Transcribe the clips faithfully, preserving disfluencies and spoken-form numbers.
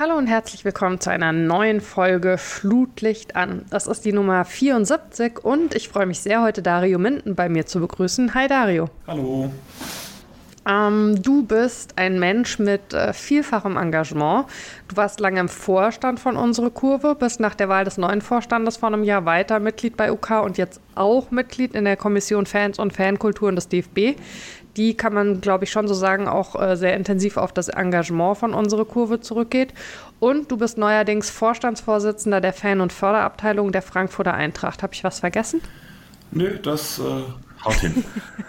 Hallo und herzlich willkommen zu einer neuen Folge Flutlicht an. Das ist die Nummer vierundsiebzig und ich freue mich sehr, heute Dario Minden bei mir zu begrüßen. Hi Dario. Hallo. Ähm, du bist ein Mensch mit äh, vielfachem Engagement. Du warst lange im Vorstand von Unsere Kurve, bist nach der Wahl des neuen Vorstandes vor einem Jahr weiter Mitglied bei U K und jetzt auch Mitglied in der Kommission Fans und Fankulturen des D F B. Die kann man, glaube ich, schon so sagen, auch äh, sehr intensiv auf das Engagement von Unsere Kurve zurückgeht. Und du bist neuerdings Vorstandsvorsitzender der Fan- und Förderabteilung der Frankfurter Eintracht. Habe ich was vergessen? Nö, das äh, haut hin.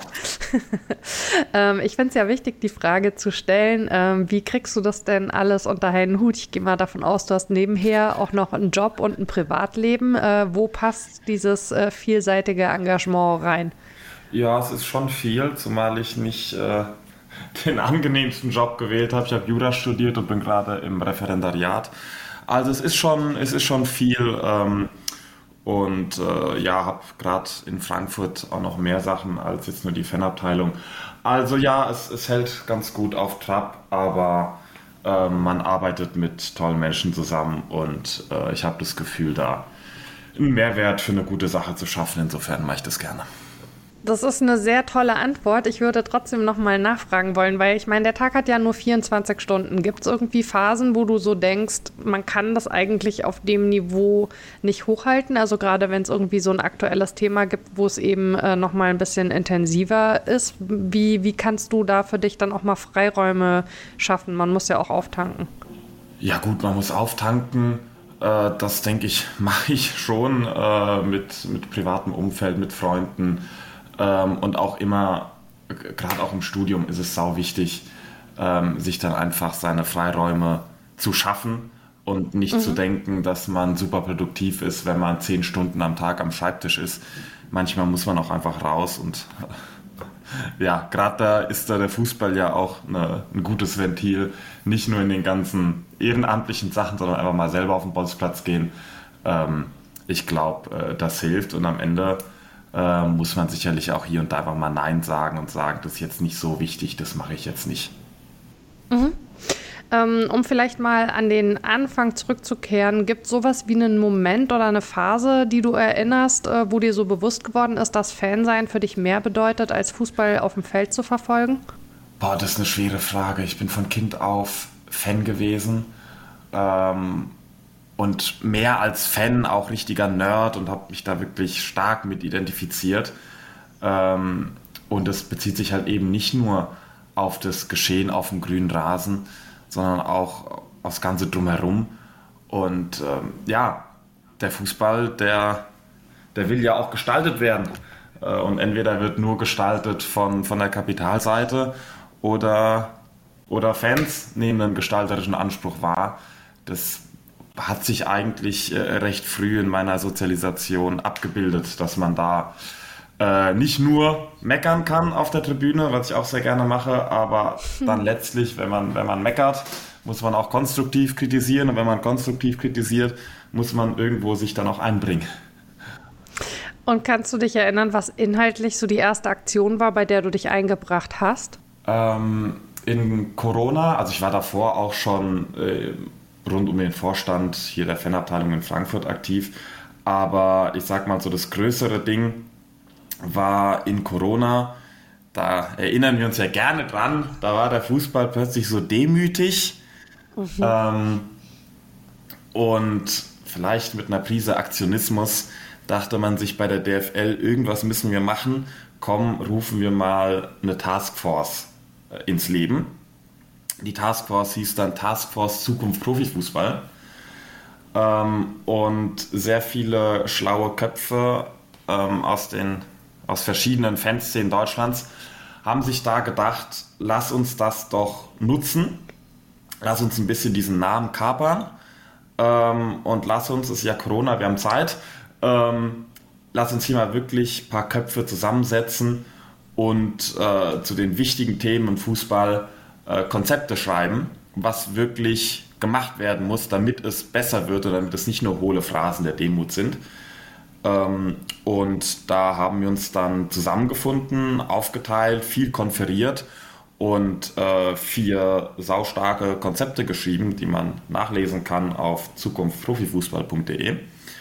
ähm, ich finde es ja wichtig, die Frage zu stellen, ähm, wie kriegst du das denn alles unter einen Hut? Ich gehe mal davon aus, du hast nebenher auch noch einen Job und ein Privatleben. Äh, wo passt dieses äh, vielseitige Engagement rein? Ja, es ist schon viel, zumal ich nicht äh, den angenehmsten Job gewählt habe. Ich habe Jura studiert und bin gerade im Referendariat. Also es ist schon, es ist schon viel ähm, und äh, ja, habe gerade in Frankfurt auch noch mehr Sachen als jetzt nur die Fanabteilung. Also ja, es, es hält ganz gut auf Trab, aber äh, man arbeitet mit tollen Menschen zusammen und äh, ich habe das Gefühl, da einen Mehrwert für eine gute Sache zu schaffen. Insofern mache ich das gerne. Das ist eine sehr tolle Antwort. Ich würde trotzdem noch mal nachfragen wollen, weil ich meine, der Tag hat ja nur vierundzwanzig Stunden. Gibt es irgendwie Phasen, wo du so denkst, man kann das eigentlich auf dem Niveau nicht hochhalten? Also gerade wenn es irgendwie so ein aktuelles Thema gibt, wo es eben äh, noch mal ein bisschen intensiver ist. Wie, wie kannst du da für dich dann auch mal Freiräume schaffen? Man muss ja auch auftanken. Ja gut, man muss auftanken. Äh, das denke ich, mache ich schon äh, mit, mit privatem Umfeld, mit Freunden. Ähm, und auch immer, gerade auch im Studium ist es sau wichtig, ähm, sich dann einfach seine Freiräume zu schaffen und nicht mhm. zu denken, dass man super produktiv ist, wenn man zehn Stunden am Tag am Schreibtisch ist. Manchmal muss man auch einfach raus und ja, gerade da ist da der Fußball ja auch eine, ein gutes Ventil, nicht nur in den ganzen ehrenamtlichen Sachen, sondern einfach mal selber auf den Bolzplatz gehen. Ähm, ich glaube, äh, das hilft und am Ende Äh, muss man sicherlich auch hier und da einfach mal Nein sagen und sagen, das ist jetzt nicht so wichtig, das mache ich jetzt nicht. Mhm. Ähm, um vielleicht mal an den Anfang zurückzukehren, gibt es sowas wie einen Moment oder eine Phase, die du erinnerst, äh, wo dir so bewusst geworden ist, dass Fansein für dich mehr bedeutet, als Fußball auf dem Feld zu verfolgen? Boah, das ist eine schwere Frage. Ich bin von Kind auf Fan gewesen. Ähm, Und mehr als Fan auch richtiger Nerd und habe mich da wirklich stark mit identifiziert. Ähm, und das bezieht sich halt eben nicht nur auf das Geschehen auf dem grünen Rasen, sondern auch aufs Ganze drumherum. Und ähm, ja, der Fußball, der, der will ja auch gestaltet werden. Äh, und entweder wird nur gestaltet von, von der Kapitalseite oder, oder Fans nehmen einen gestalterischen Anspruch wahr. Das hat sich eigentlich äh, recht früh in meiner Sozialisation abgebildet, dass man da äh, nicht nur meckern kann auf der Tribüne, was ich auch sehr gerne mache, aber hm. dann letztlich, wenn man, wenn man meckert, muss man auch konstruktiv kritisieren und wenn man konstruktiv kritisiert, muss man irgendwo sich dann auch einbringen. Und kannst du dich erinnern, was inhaltlich so die erste Aktion war, bei der du dich eingebracht hast? Ähm, in Corona, also ich war davor auch schon äh, rund um den Vorstand hier der Fanabteilung in Frankfurt aktiv. Aber ich sag mal so, das größere Ding war in Corona. Da erinnern wir uns ja gerne dran. Da war der Fußball plötzlich so demütig. Mhm. Ähm, und vielleicht mit einer Prise Aktionismus dachte man sich bei der D F L, irgendwas müssen wir machen. Komm, rufen wir mal eine Taskforce äh, ins Leben. Die Taskforce hieß dann Taskforce Zukunft Profifußball. Ähm, und sehr viele schlaue Köpfe ähm, aus, den, aus verschiedenen Fanszenen Deutschlands haben sich da gedacht, lass uns das doch nutzen. Lass uns ein bisschen diesen Namen kapern. Ähm, und lass uns, es ist ja Corona, wir haben Zeit, ähm, lass uns hier mal wirklich ein paar Köpfe zusammensetzen und äh, zu den wichtigen Themen im Fußball Konzepte schreiben, was wirklich gemacht werden muss, damit es besser wird oder damit es nicht nur hohle Phrasen der Demut sind. Und da haben wir uns dann zusammengefunden, aufgeteilt, viel konferiert und äh, vier saustarke Konzepte geschrieben, die man nachlesen kann auf zukunft profifußball punkt de.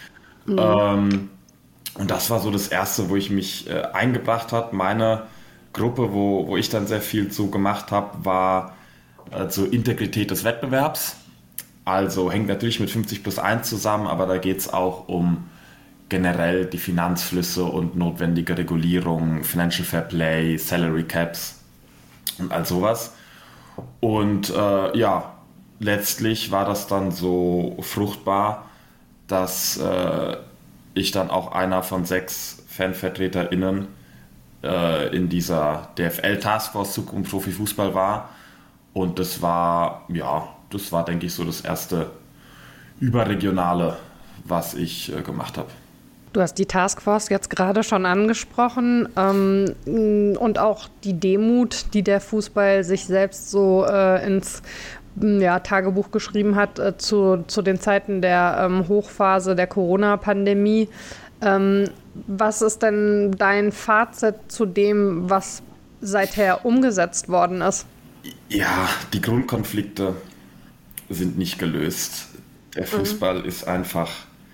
Ähm, und das war so das Erste, wo ich mich äh, eingebracht habe. Meine Gruppe, wo, wo ich dann sehr viel zu gemacht habe, war äh, zur Integrität des Wettbewerbs. Also hängt natürlich mit fünfzig plus eins zusammen, aber da geht es auch um generell die Finanzflüsse und notwendige Regulierung, Financial Fair Play, Salary Caps und all sowas. Und äh, ja, letztlich war das dann so fruchtbar, dass äh, ich dann auch einer von sechs FanvertreterInnen äh, in dieser D F L-Taskforce Zukunft Profifußball war. Und das war, ja, das war, denke ich, so das erste Überregionale, was ich äh, gemacht habe. Du hast die Taskforce jetzt gerade schon angesprochen ähm, und auch die Demut, die der Fußball sich selbst so äh, ins ja, Tagebuch geschrieben hat äh, zu, zu den Zeiten der ähm, Hochphase der Corona-Pandemie. Ähm, was ist denn dein Fazit zu dem, was seither umgesetzt worden ist? Ja, die Grundkonflikte sind nicht gelöst. Der Fußball mhm. ist einfach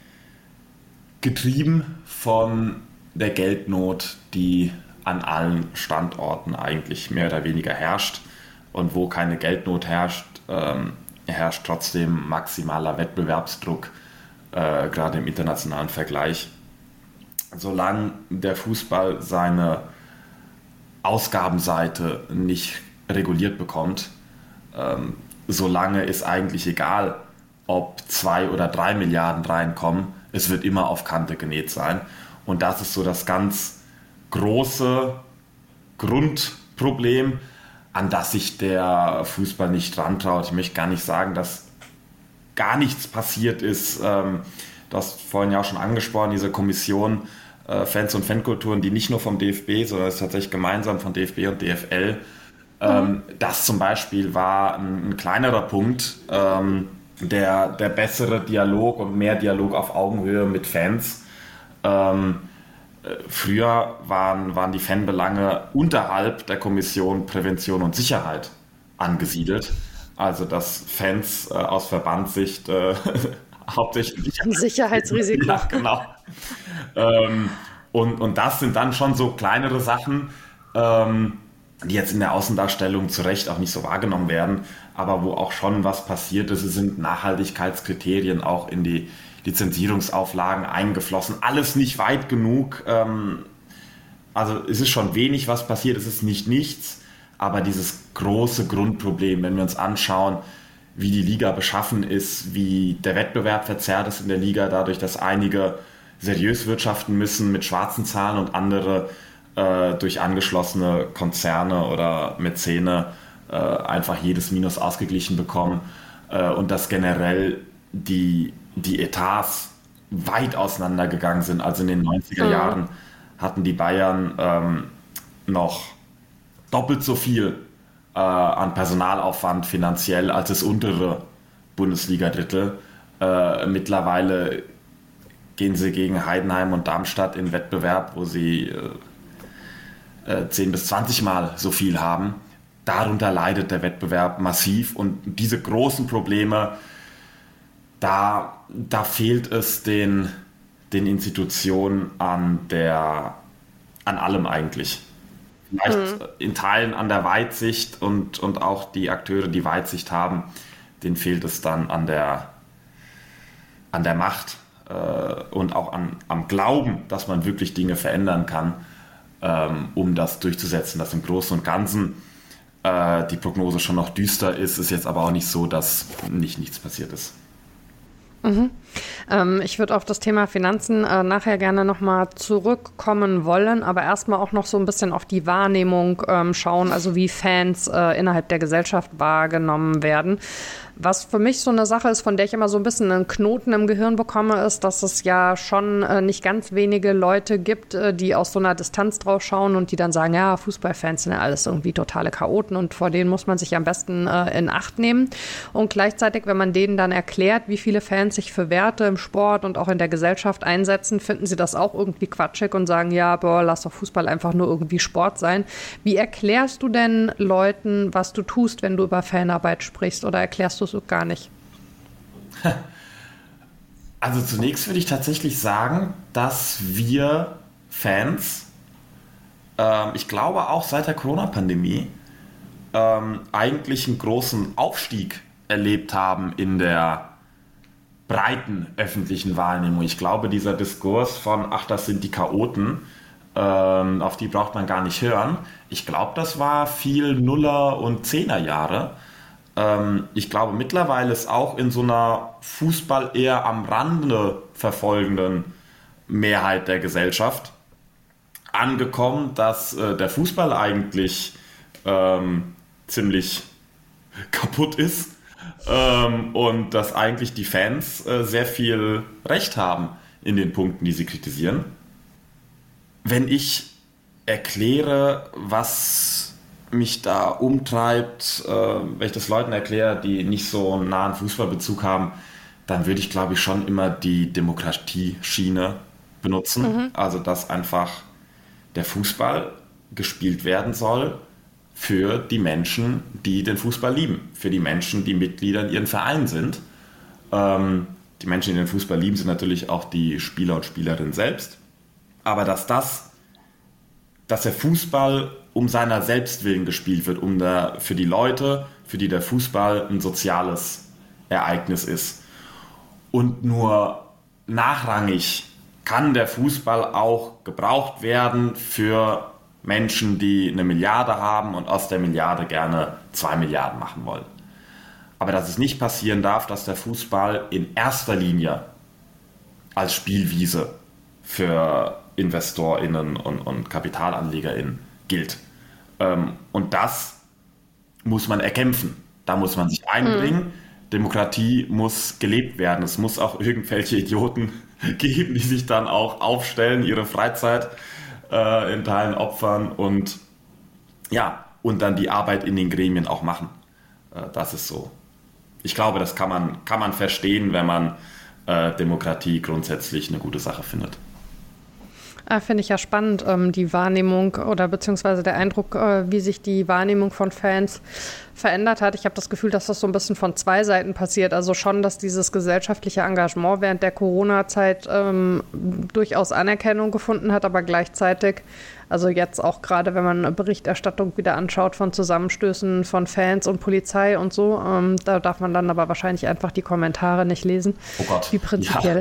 getrieben von der Geldnot, die an allen Standorten eigentlich mehr oder weniger herrscht. Und wo keine Geldnot herrscht, ähm, herrscht trotzdem maximaler Wettbewerbsdruck, äh, gerade im internationalen Vergleich. Solange der Fußball seine Ausgabenseite nicht reguliert bekommt, ähm, solange ist eigentlich egal, ob zwei oder drei Milliarden reinkommen, es wird immer auf Kante genäht sein. Und das ist so das ganz große Grundproblem, an das sich der Fußball nicht rantraut. Ich möchte gar nicht sagen, dass gar nichts passiert ist. Ähm, du hast vorhin ja auch schon angesprochen, diese Kommission äh, Fans und Fankulturen, die nicht nur vom D F B, sondern es ist tatsächlich gemeinsam von D F B und D F L. Ähm, mhm. Das zum Beispiel war ein, ein kleinerer Punkt, ähm, der, der bessere Dialog und mehr Dialog auf Augenhöhe mit Fans. Ähm, früher waren, waren die Fanbelange unterhalb der Kommission Prävention und Sicherheit angesiedelt. Also dass Fans äh, aus Verbandssicht äh, hauptsächlich Sicherheitsrisiko. Ja, genau. ähm, und, und das sind dann schon so kleinere Sachen, ähm, die jetzt in der Außendarstellung zu Recht auch nicht so wahrgenommen werden, aber wo auch schon was passiert ist. Es sind Nachhaltigkeitskriterien auch in die Lizenzierungsauflagen eingeflossen. Alles nicht weit genug. Ähm, also es ist schon wenig, was passiert. Es ist nicht nichts, aber dieses große Grundproblem, wenn wir uns anschauen, wie die Liga beschaffen ist, wie der Wettbewerb verzerrt ist in der Liga, dadurch, dass einige seriös wirtschaften müssen mit schwarzen Zahlen und andere äh, durch angeschlossene Konzerne oder Mäzene äh, einfach jedes Minus ausgeglichen bekommen äh, und dass generell die, die Etats weit auseinandergegangen sind. Also in den neunziger mhm. Jahren hatten die Bayern ähm, noch doppelt so viel äh, an Personalaufwand finanziell als das untere Bundesliga-Drittel. Äh, mittlerweile gehen sie gegen Heidenheim und Darmstadt in Wettbewerb, wo sie äh, äh, zehn bis zwanzig Mal so viel haben. Darunter leidet der Wettbewerb massiv und diese großen Probleme, da, da fehlt es den, den Institutionen an, der, an allem eigentlich. Vielleicht mhm. in Teilen an der Weitsicht und, und auch die Akteure, die Weitsicht haben, denen fehlt es dann an der, an der Macht äh, und auch an, am Glauben, dass man wirklich Dinge verändern kann, ähm, um das durchzusetzen. Dass im Großen und Ganzen äh, die Prognose schon noch düster ist, ist jetzt aber auch nicht so, dass nicht nichts passiert ist. Mhm. Ähm, ich würde auf das Thema Finanzen äh, nachher gerne nochmal zurückkommen wollen, aber erstmal auch noch so ein bisschen auf die Wahrnehmung ähm, schauen, also wie Fans äh, innerhalb der Gesellschaft wahrgenommen werden. Was für mich so eine Sache ist, von der ich immer so ein bisschen einen Knoten im Gehirn bekomme, ist, dass es ja schon äh, nicht ganz wenige Leute gibt, äh, die aus so einer Distanz drauf schauen und die dann sagen, ja, Fußballfans sind ja alles irgendwie totale Chaoten und vor denen muss man sich am besten äh, in Acht nehmen. Und gleichzeitig, wenn man denen dann erklärt, wie viele Fans Fans sich für Werte im Sport und auch in der Gesellschaft einsetzen, finden sie das auch irgendwie quatschig und sagen, ja, boah, lass doch Fußball einfach nur irgendwie Sport sein. Wie erklärst du denn Leuten, was du tust, wenn du über Fanarbeit sprichst, oder erklärst du es gar nicht? Also zunächst würde ich tatsächlich sagen, dass wir Fans, ähm, ich glaube auch seit der Corona-Pandemie, ähm, eigentlich einen großen Aufstieg erlebt haben in der breiten öffentlichen Wahrnehmung. Ich glaube, dieser Diskurs von, ach, das sind die Chaoten, ähm, auf die braucht man gar nicht hören. Ich glaube, das war viel Nuller- und Zehnerjahre. Ähm, ich glaube, mittlerweile ist auch in so einer Fußball eher am Rande verfolgenden Mehrheit der Gesellschaft angekommen, dass äh, der Fußball eigentlich ähm, ziemlich kaputt ist ähm, und dass eigentlich die Fans äh, sehr viel Recht haben in den Punkten, die sie kritisieren. Wenn ich erkläre, was mich da umtreibt, äh, wenn ich das Leuten erkläre, die nicht so einen nahen Fußballbezug haben, dann würde ich, glaube ich, schon immer die Demokratieschiene benutzen. Mhm. Also, dass einfach der Fußball gespielt werden soll für die Menschen, die den Fußball lieben, für die Menschen, die Mitglieder in ihren Vereinen sind. Ähm, die Menschen, die den Fußball lieben, sind natürlich auch die Spieler und Spielerinnen selbst. Aber dass das, dass der Fußball um seiner selbst willen gespielt wird, um der, für die Leute, für die der Fußball ein soziales Ereignis ist. Und nur nachrangig kann der Fußball auch gebraucht werden für Menschen, die eine Milliarde haben und aus der Milliarde gerne zwei Milliarden machen wollen. Aber dass es nicht passieren darf, dass der Fußball in erster Linie als Spielwiese für InvestorInnen und, und KapitalanlegerInnen gilt. Ähm, und das muss man erkämpfen. Da muss man sich einbringen. Mhm. Demokratie muss gelebt werden. Es muss auch irgendwelche Idioten geben, die sich dann auch aufstellen, ihre Freizeit äh, in Teilen opfern und ja, und dann die Arbeit in den Gremien auch machen. Äh, das ist so. Ich glaube, das kann man, kann man verstehen, wenn man äh, Demokratie grundsätzlich eine gute Sache findet. Ah, finde ich ja spannend, ähm, die Wahrnehmung oder beziehungsweise der Eindruck, äh, wie sich die Wahrnehmung von Fans verändert hat. Ich habe das Gefühl, dass das so ein bisschen von zwei Seiten passiert. Also schon, dass dieses gesellschaftliche Engagement während der Corona-Zeit ähm, durchaus Anerkennung gefunden hat, aber gleichzeitig, also jetzt auch gerade, wenn man eine Berichterstattung wieder anschaut von Zusammenstößen von Fans und Polizei und so, ähm, da darf man dann aber wahrscheinlich einfach die Kommentare nicht lesen. Oh Gott. Wie prinzipiell.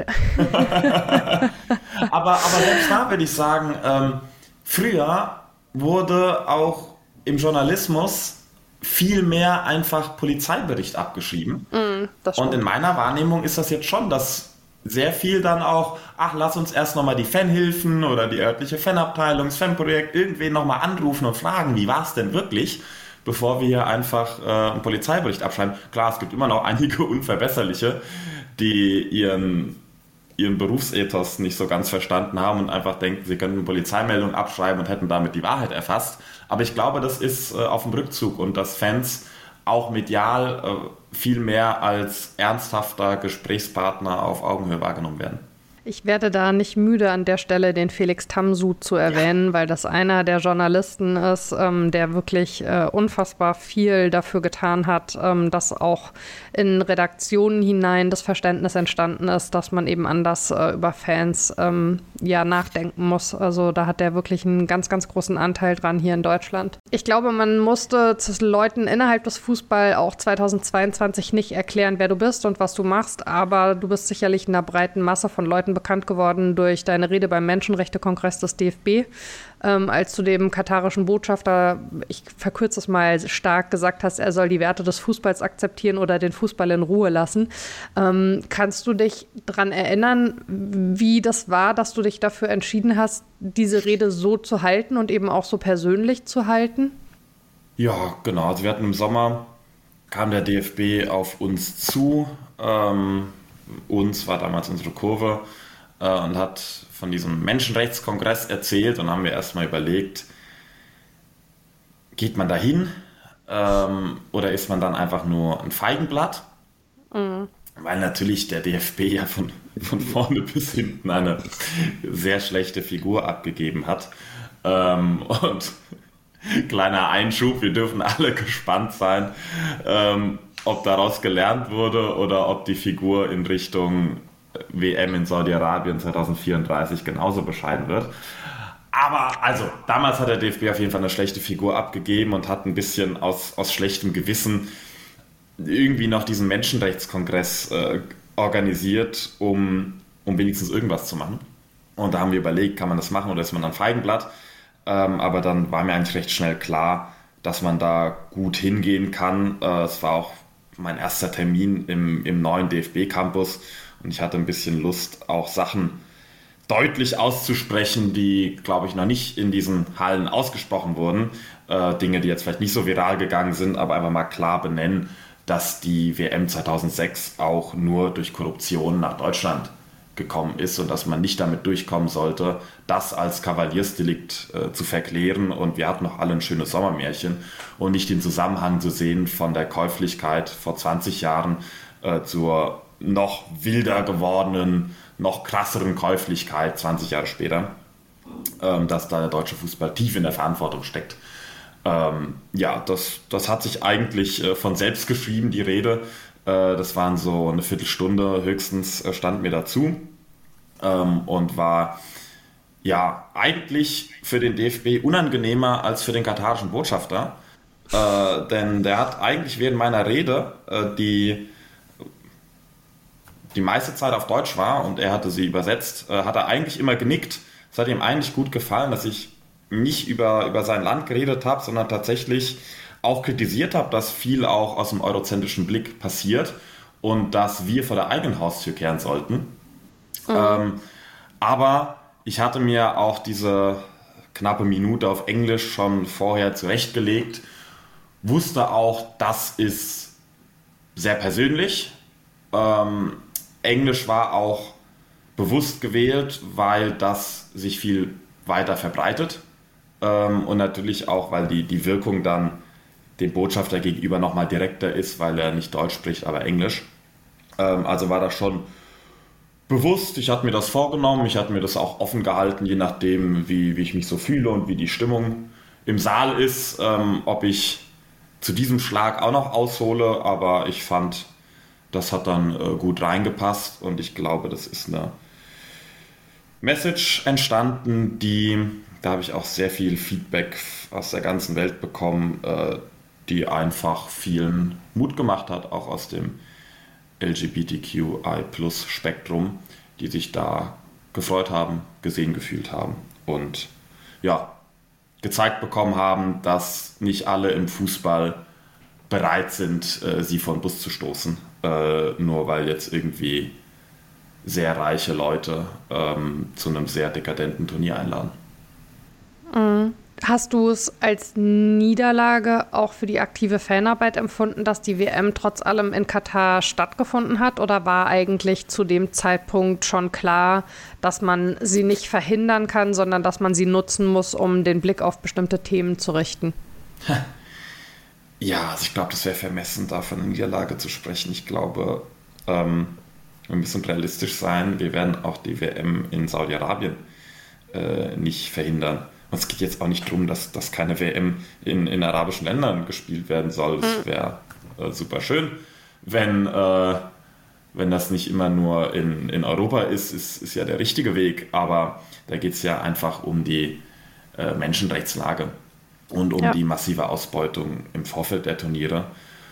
Ja. aber, aber selbst da würde ich sagen, ähm, früher wurde auch im Journalismus viel mehr einfach Polizeibericht abgeschrieben. Mm, und in meiner Wahrnehmung ist das jetzt schon, dass sehr viel dann auch, ach, lass uns erst nochmal die Fanhilfen oder die örtliche Fanabteilung, das Fanprojekt, irgendwen nochmal anrufen und fragen, wie war es denn wirklich, bevor wir hier einfach äh, einen Polizeibericht abschreiben. Klar, es gibt immer noch einige Unverbesserliche, die ihren, ihren Berufsethos nicht so ganz verstanden haben und einfach denken, sie könnten eine Polizeimeldung abschreiben und hätten damit die Wahrheit erfasst. Aber ich glaube, das ist äh, auf dem Rückzug und dass Fans auch medial äh, viel mehr als ernsthafter Gesprächspartner auf Augenhöhe wahrgenommen werden. Ich werde da nicht müde, an der Stelle den Felix Tamsud zu erwähnen, ja. weil das einer der Journalisten ist, ähm, der wirklich äh, unfassbar viel dafür getan hat, ähm, dass auch in Redaktionen hinein das Verständnis entstanden ist, dass man eben anders äh, über Fans ähm, ja nachdenken muss. Also da hat der wirklich einen ganz, ganz großen Anteil dran hier in Deutschland. Ich glaube, man musste Leuten innerhalb des Fußball auch zweitausendzweiundzwanzig nicht erklären, wer du bist und was du machst, aber du bist sicherlich in einer breiten Masse von Leuten bekannt geworden durch deine Rede beim Menschenrechtekongress des D F B, ähm, als du dem katarischen Botschafter, ich verkürze es mal stark, gesagt hast, er soll die Werte des Fußballs akzeptieren oder den Fußball in Ruhe lassen. Ähm, kannst du dich daran erinnern, wie das war, dass du dich dafür entschieden hast, diese Rede so zu halten und eben auch so persönlich zu halten? Ja, genau. Also wir hatten im Sommer, kam der D F B auf uns zu, ähm, uns war damals unsere Kurve, und hat von diesem Menschenrechtskongress erzählt und haben wir erstmal überlegt, geht man da hin ähm, oder ist man dann einfach nur ein Feigenblatt? Mhm. weil natürlich der D F B ja von, von vorne bis hinten eine sehr schlechte Figur abgegeben hat. Ähm, und kleiner Einschub, wir dürfen alle gespannt sein, ähm, ob daraus gelernt wurde oder ob die Figur in Richtung W M in Saudi-Arabien zwanzig vierunddreißig genauso bescheiden wird. Aber also, damals hat der D F B auf jeden Fall eine schlechte Figur abgegeben und hat ein bisschen aus, aus schlechtem Gewissen irgendwie noch diesen Menschenrechtskongress äh, organisiert, um, um wenigstens irgendwas zu machen. Und da haben wir überlegt, kann man das machen oder ist man ein Feigenblatt? Ähm, aber dann war mir eigentlich recht schnell klar, dass man da gut hingehen kann. Äh, es war auch mein erster Termin im, im neuen D F B-Campus und ich hatte ein bisschen Lust, auch Sachen deutlich auszusprechen, die, glaube ich, noch nicht in diesen Hallen ausgesprochen wurden. Äh, Dinge, die jetzt vielleicht nicht so viral gegangen sind, aber einfach mal klar benennen, dass die W M zweitausendsechs auch nur durch Korruption nach Deutschland gekommen ist und dass man nicht damit durchkommen sollte, das als Kavaliersdelikt äh, zu verklären. Und wir hatten noch alle ein schönes Sommermärchen und nicht den Zusammenhang zu sehen von der Käuflichkeit vor zwanzig Jahren äh, zur noch wilder gewordenen, noch krasseren Käuflichkeit zwanzig Jahre später, ähm, dass da der deutsche Fußball tief in der Verantwortung steckt. Ähm, ja, das, das hat sich eigentlich äh, von selbst geschrieben, die Rede. Das waren so eine Viertelstunde höchstens, stand mir dazu ähm, und war ja eigentlich für den D F B unangenehmer als für den katarischen Botschafter, äh, denn der hat eigentlich während meiner Rede, äh, die die meiste Zeit auf Deutsch war und er hatte sie übersetzt, äh, hat er eigentlich immer genickt. Es hat ihm eigentlich gut gefallen, dass ich nicht über, über sein Land geredet habe, sondern tatsächlich auch kritisiert habe, dass viel auch aus dem eurozentrischen Blick passiert und dass wir vor der eigenen Haustür kehren sollten. Mhm. Ähm, aber ich hatte mir auch diese knappe Minute auf Englisch schon vorher zurechtgelegt, wusste auch, das ist sehr persönlich. Ähm, Englisch war auch bewusst gewählt, weil das sich viel weiter verbreitet ähm, und natürlich auch, weil die, die Wirkung dann dem Botschafter gegenüber nochmal direkter ist, weil er nicht Deutsch spricht, aber Englisch. Ähm, also war das schon bewusst. Ich hatte mir das vorgenommen. Ich hatte mir das auch offen gehalten, je nachdem, wie, wie ich mich so fühle und wie die Stimmung im Saal ist, ähm, ob ich zu diesem Schlag auch noch aushole. Aber ich fand, das hat dann äh, gut reingepasst und ich glaube, das ist eine Message entstanden, die, da habe ich auch sehr viel Feedback aus der ganzen Welt bekommen, äh, die einfach vielen Mut gemacht hat, auch aus dem L G B T Q I Plus Spektrum, die sich da gefreut haben, gesehen gefühlt haben und ja, gezeigt bekommen haben, dass nicht alle im Fußball bereit sind, äh, sie vor den Bus zu stoßen, äh, nur weil jetzt irgendwie sehr reiche Leute ähm, zu einem sehr dekadenten Turnier einladen. Mhm. Hast du es als Niederlage auch für die aktive Fanarbeit empfunden, dass die W M trotz allem in Katar stattgefunden hat? Oder war eigentlich zu dem Zeitpunkt schon klar, dass man sie nicht verhindern kann, sondern dass man sie nutzen muss, um den Blick auf bestimmte Themen zu richten? Ja, also ich glaube, das wäre vermessen, da von einer Niederlage zu sprechen. Ich glaube, ähm, wir müssen realistisch sein. Wir werden auch die W M in Saudi-Arabien äh, nicht verhindern. Und es geht jetzt auch nicht darum, dass, dass keine W M in, in arabischen Ländern gespielt werden soll. Das wäre äh, super schön. Wenn, äh, wenn das nicht immer nur in, in Europa ist, ist, ist ja der richtige Weg. Aber da geht es ja einfach um die äh, Menschenrechtslage und um ja. die massive Ausbeutung im Vorfeld der Turniere.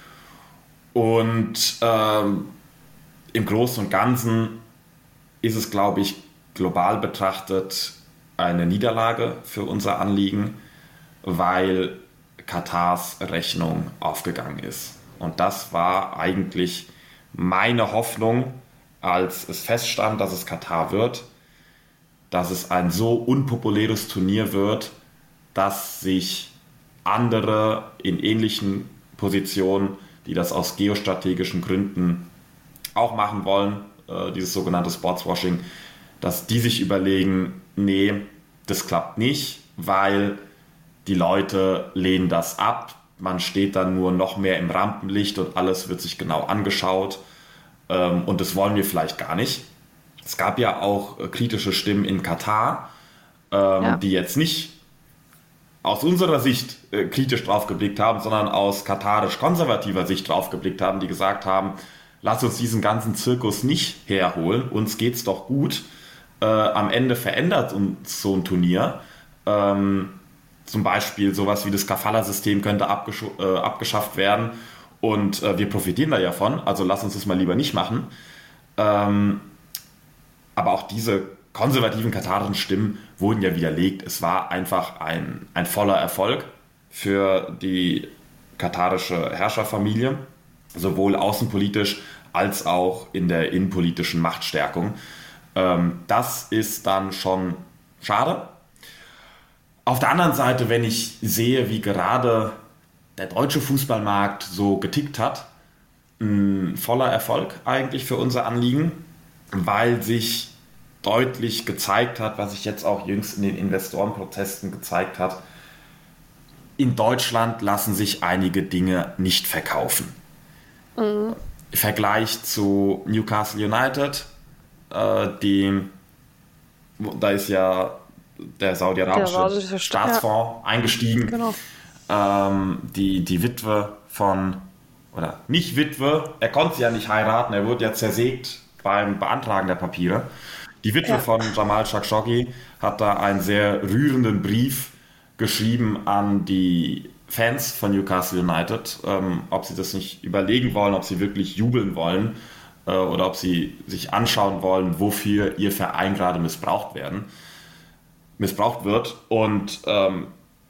Und ähm, im Großen und Ganzen ist es, glaube ich, global betrachtet eine Niederlage für unser Anliegen, weil Katars Rechnung aufgegangen ist. Und das war eigentlich meine Hoffnung, als es feststand, dass es Katar wird, dass es ein so unpopuläres Turnier wird, dass sich andere in ähnlichen Positionen, die das aus geostrategischen Gründen auch machen wollen, äh, dieses sogenannte Sportswashing, dass die sich überlegen, nee, das klappt nicht, weil die Leute lehnen das ab, man steht dann nur noch mehr im Rampenlicht und alles wird sich genau angeschaut Ähm, und das wollen wir vielleicht gar nicht. Es gab ja auch äh, kritische Stimmen in Katar, ähm, ja. die jetzt nicht aus unserer Sicht äh, kritisch drauf geblickt haben, sondern aus katarisch-konservativer Sicht drauf geblickt haben, die gesagt haben, lass uns diesen ganzen Zirkus nicht herholen, uns geht's doch gut. Äh, am Ende verändert uns so ein Turnier. Ähm, zum Beispiel sowas wie das Kafala-System könnte abgesch- äh, abgeschafft werden und äh, wir profitieren da ja von, also lass uns das mal lieber nicht machen. Ähm, aber auch diese konservativen katarischen Stimmen wurden ja widerlegt. Es war einfach ein, ein voller Erfolg für die katarische Herrscherfamilie, sowohl außenpolitisch als auch in der innenpolitischen Machtstärkung. Ähm, das ist dann schon schade. Auf der anderen Seite, wenn ich sehe, wie gerade der deutsche Fußballmarkt so getickt hat, ein voller Erfolg eigentlich für unser Anliegen, weil sich deutlich gezeigt hat, was sich jetzt auch jüngst in den Investorenprotesten gezeigt hat, in Deutschland lassen sich einige Dinge nicht verkaufen. Mhm. Im Vergleich zu Newcastle United, äh, die, da ist ja der saudi-arabische Staatsfonds ja. eingestiegen. Genau. Ähm, die, die Witwe von, oder nicht Witwe, er konnte sie ja nicht heiraten, er wurde ja zersägt beim Beantragen der Papiere. Die Witwe ja. von Jamal Khashoggi hat da einen sehr rührenden Brief geschrieben an die Fans von Newcastle United, ähm, ob sie das nicht überlegen wollen, ob sie wirklich jubeln wollen äh, oder ob sie sich anschauen wollen, wofür ihr Verein gerade missbraucht werden, missbraucht wird. Und ähm,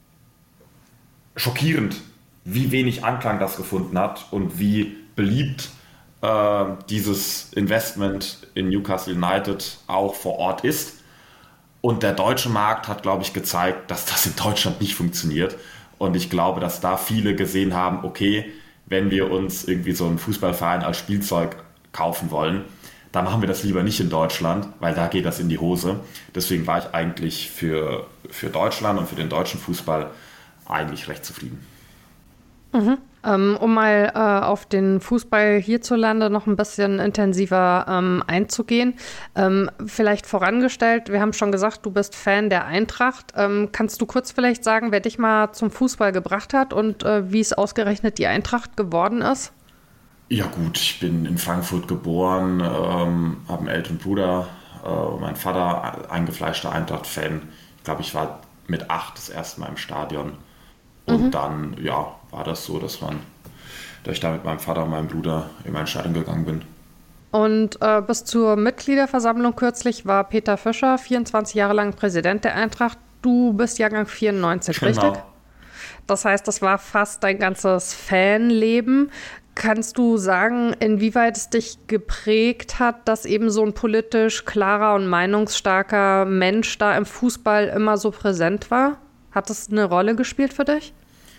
schockierend, wie wenig Anklang das gefunden hat und wie beliebt äh, dieses Investment in Newcastle United auch vor Ort ist. Und der deutsche Markt hat, glaube ich, gezeigt, dass das in Deutschland nicht funktioniert. Und ich glaube, dass da viele gesehen haben, okay, wenn wir uns irgendwie so einen Fußballverein als Spielzeug kaufen wollen, dann machen wir das lieber nicht in Deutschland, weil da geht das in die Hose. Deswegen war ich eigentlich für, für Deutschland und für den deutschen Fußball eigentlich recht zufrieden. Mhm. Ähm, um mal äh, auf den Fußball hierzulande noch ein bisschen intensiver ähm, einzugehen. Ähm, vielleicht vorangestellt, wir haben schon gesagt, du bist Fan der Eintracht. Ähm, kannst du kurz vielleicht sagen, wer dich mal zum Fußball gebracht hat und äh, wie es ausgerechnet die Eintracht geworden ist? Ja gut, ich bin in Frankfurt geboren, ähm, habe einen älteren Bruder, äh, mein Vater, eingefleischter Eintracht-Fan. Ich glaube, ich war mit acht das erste Mal im Stadion. Und mhm. dann, ja, war das so, dass, man, dass ich da mit meinem Vater und meinem Bruder in mein Stadion gegangen bin. Und äh, bis zur Mitgliederversammlung kürzlich war Peter Fischer vierundzwanzig Jahre lang Präsident der Eintracht. Du bist Jahrgang vierundneunzig, genau. Richtig? Das heißt, das war fast dein ganzes Fanleben. Kannst du sagen, inwieweit es dich geprägt hat, dass eben so ein politisch klarer und meinungsstarker Mensch da im Fußball immer so präsent war? Hat das eine Rolle gespielt für dich?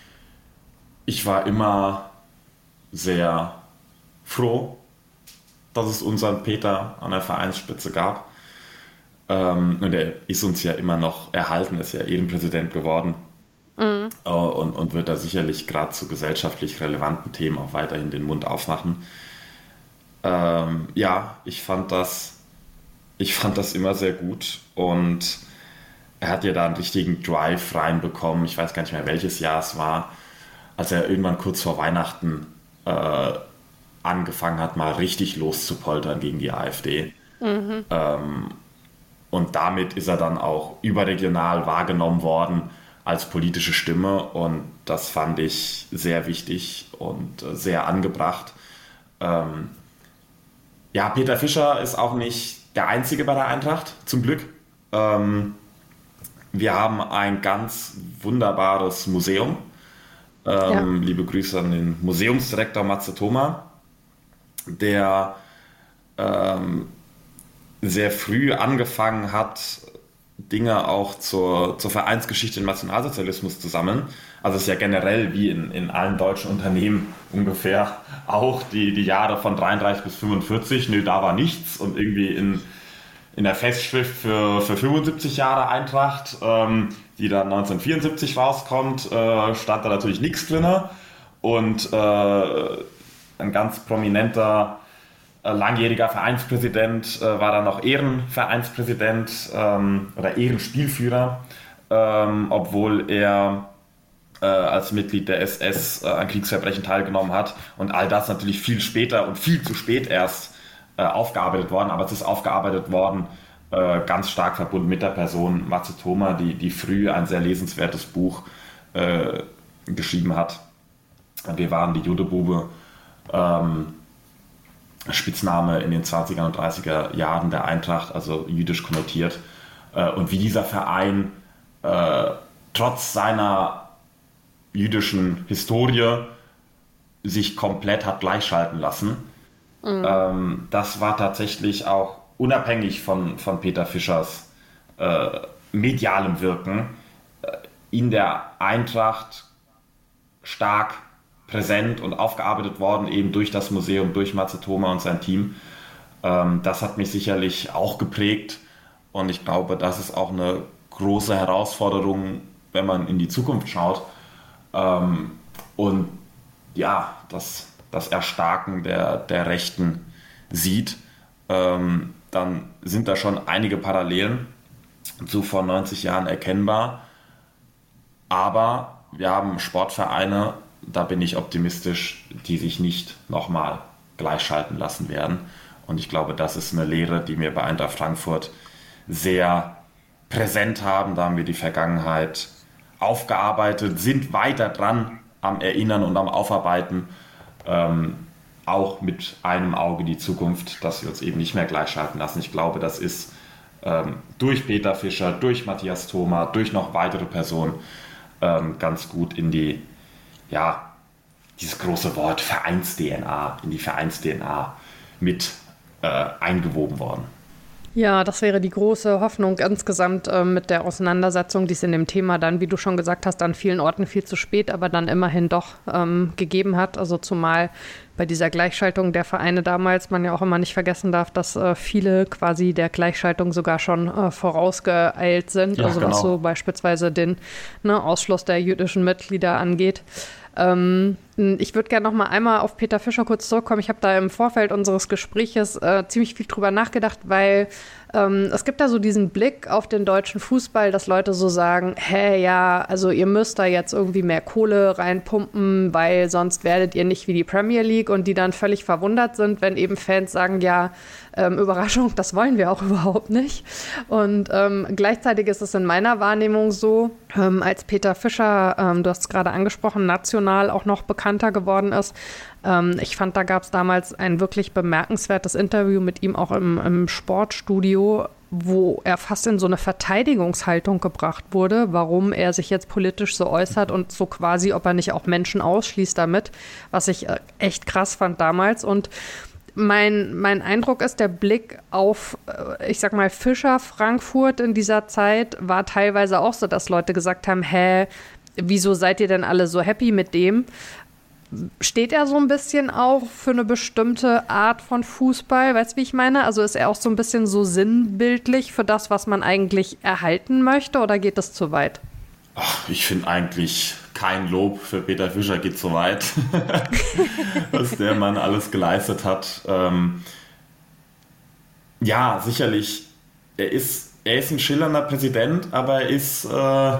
Ich war immer sehr froh, dass es unseren Peter an der Vereinsspitze gab. Ähm, und er ist uns ja immer noch erhalten, ist ja Ehrenpräsident geworden. Mhm. Äh, und, und wird da sicherlich gerade zu gesellschaftlich relevanten Themen auch weiterhin den Mund aufmachen. Ähm, ja, ich fand das, ich fand das immer sehr gut und er hat ja da einen richtigen Drive reinbekommen. Ich weiß gar nicht mehr, welches Jahr es war, als er irgendwann kurz vor Weihnachten äh, angefangen hat, mal richtig loszupoltern gegen die AfD. Mhm. Ähm, und damit ist er dann auch überregional wahrgenommen worden als politische Stimme. Und das fand ich sehr wichtig und äh, sehr angebracht. Ähm, ja, Peter Fischer ist auch nicht der Einzige bei der Eintracht, zum Glück. Ähm, Wir haben ein ganz wunderbares Museum. Ähm, ja. Liebe Grüße an den Museumsdirektor Matze Thoma, der ähm, sehr früh angefangen hat, Dinge auch zur, zur Vereinsgeschichte im Nationalsozialismus zu sammeln. Also es ist ja generell wie in, in allen deutschen Unternehmen ungefähr auch die, die Jahre von dreiunddreißig bis fünfundvierzig. Nö, da war nichts und irgendwie in in der Festschrift für, für fünfundsiebzig Jahre Eintracht, ähm, die dann neunzehnhundertvierundsiebzig rauskommt, äh, stand da natürlich nichts drin. Und äh, ein ganz prominenter langjähriger Vereinspräsident, äh, war dann noch Ehrenvereinspräsident ähm, oder Ehrenspielführer, ähm, obwohl er äh, als Mitglied der S S äh, an Kriegsverbrechen teilgenommen hat. Und all das natürlich viel später und viel zu spät erst äh, aufgearbeitet worden. Aber es ist aufgearbeitet worden, äh, ganz stark verbunden mit der Person Matze Thoma, die, die früh ein sehr lesenswertes Buch äh, geschrieben hat. Wir waren die Judebube. Ähm, Spitzname in den zwanziger und dreißiger Jahren der Eintracht, also jüdisch konnotiert. Und wie dieser Verein äh, trotz seiner jüdischen Historie sich komplett hat gleichschalten lassen. Mhm. Ähm, das war tatsächlich auch unabhängig von, von Peter Fischers äh, medialem Wirken äh, in der Eintracht stark präsent und aufgearbeitet worden, eben durch das Museum, durch Matze Thoma und sein Team. Ähm, das hat mich sicherlich auch geprägt und ich glaube, das ist auch eine große Herausforderung, wenn man in die Zukunft schaut. Ähm, und ja, das, das Erstarken der, der Rechten sieht, ähm, dann sind da schon einige Parallelen zu vor neunzig Jahren erkennbar. Aber wir haben Sportvereine, da bin ich optimistisch, die sich nicht nochmal gleichschalten lassen werden. Und ich glaube, das ist eine Lehre, die wir bei Eintracht Frankfurt sehr präsent haben. Da haben wir die Vergangenheit aufgearbeitet, sind weiter dran am Erinnern und am Aufarbeiten. Ähm, auch mit einem Auge die Zukunft, dass wir uns eben nicht mehr gleichschalten lassen. Ich glaube, das ist ähm, durch Peter Fischer, durch Matthias Thoma, durch noch weitere Personen ähm, ganz gut in die ja, dieses große Wort Vereins-D N A, in die Vereins-D N A mit äh, eingewoben worden. Ja, das wäre die große Hoffnung insgesamt äh, mit der Auseinandersetzung, die es in dem Thema dann, wie du schon gesagt hast, an vielen Orten viel zu spät, aber dann immerhin doch ähm, gegeben hat. Also zumal bei dieser Gleichschaltung der Vereine damals man ja auch immer nicht vergessen darf, dass äh, viele quasi der Gleichschaltung sogar schon äh, vorausgeeilt sind. Ja, also genau. Was so beispielsweise den ne, Ausschluss der jüdischen Mitglieder angeht. Ähm, ich würde gerne noch mal einmal auf Peter Fischer kurz zurückkommen. Ich habe da im Vorfeld unseres Gespräches äh, ziemlich viel drüber nachgedacht, weil ähm, es gibt da so diesen Blick auf den deutschen Fußball, dass Leute so sagen, hä, ja, also ihr müsst da jetzt irgendwie mehr Kohle reinpumpen, weil sonst werdet ihr nicht wie die Premier League, und die dann völlig verwundert sind, wenn eben Fans sagen, ja, ähm, Überraschung, das wollen wir auch überhaupt nicht. Und ähm, gleichzeitig ist es in meiner Wahrnehmung so, ähm, als Peter Fischer, ähm, du hast es gerade angesprochen, national auch noch bekannter geworden ist. Ähm, ich fand, da gab es damals ein wirklich bemerkenswertes Interview mit ihm auch im, im Sportstudio, wo er fast in so eine Verteidigungshaltung gebracht wurde, warum er sich jetzt politisch so äußert und so quasi, ob er nicht auch Menschen ausschließt damit, was ich echt krass fand damals. Und mein, mein Eindruck ist, der Blick auf, ich sag mal, Fischer Frankfurt in dieser Zeit war teilweise auch so, dass Leute gesagt haben, hä, wieso seid ihr denn alle so happy mit dem? Steht er so ein bisschen auch für eine bestimmte Art von Fußball? Weißt du, wie ich meine? Also ist er auch so ein bisschen so sinnbildlich für das, was man eigentlich erhalten möchte, oder geht das zu weit? Ach, ich finde eigentlich, kein Lob für Peter Fischer geht zu weit, was der Mann alles geleistet hat. Ähm, ja, sicherlich, er ist, er ist ein schillernder Präsident, aber er ist äh,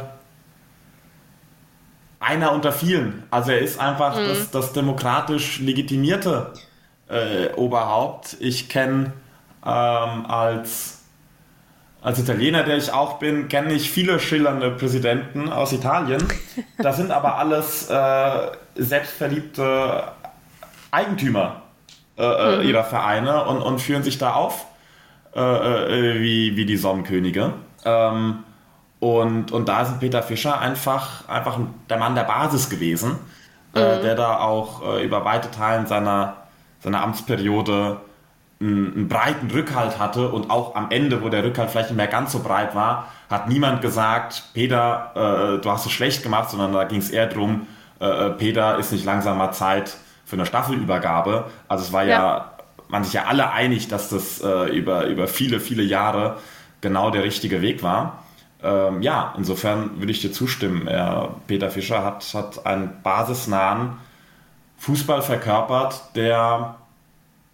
einer unter vielen. Also er ist einfach mhm. das, das demokratisch legitimierte äh, Oberhaupt. Ich kenne ähm, als, als Italiener, der ich auch bin, kenne ich viele schillernde Präsidenten aus Italien. Das sind aber alles äh, selbstverliebte Eigentümer äh, mhm. ihrer Vereine und, und führen sich da auf äh, äh, wie, wie die Sonnenkönige. Ähm, Und, und da ist Peter Fischer einfach, einfach der Mann der Basis gewesen, mhm. äh, der da auch äh, über weite Teilen seiner, seiner Amtsperiode einen, einen breiten Rückhalt hatte, und auch am Ende, wo der Rückhalt vielleicht nicht mehr ganz so breit war, hat niemand gesagt, Peter, äh, du hast es schlecht gemacht, sondern da ging es eher darum, äh, Peter, ist nicht langsam mal Zeit für eine Staffelübergabe. Also es war ja, ja man sich ja alle einig, dass das äh, über, über viele, viele Jahre genau der richtige Weg war. Ähm, ja, insofern würde ich dir zustimmen. Er, Peter Fischer hat, hat einen basisnahen Fußball verkörpert, der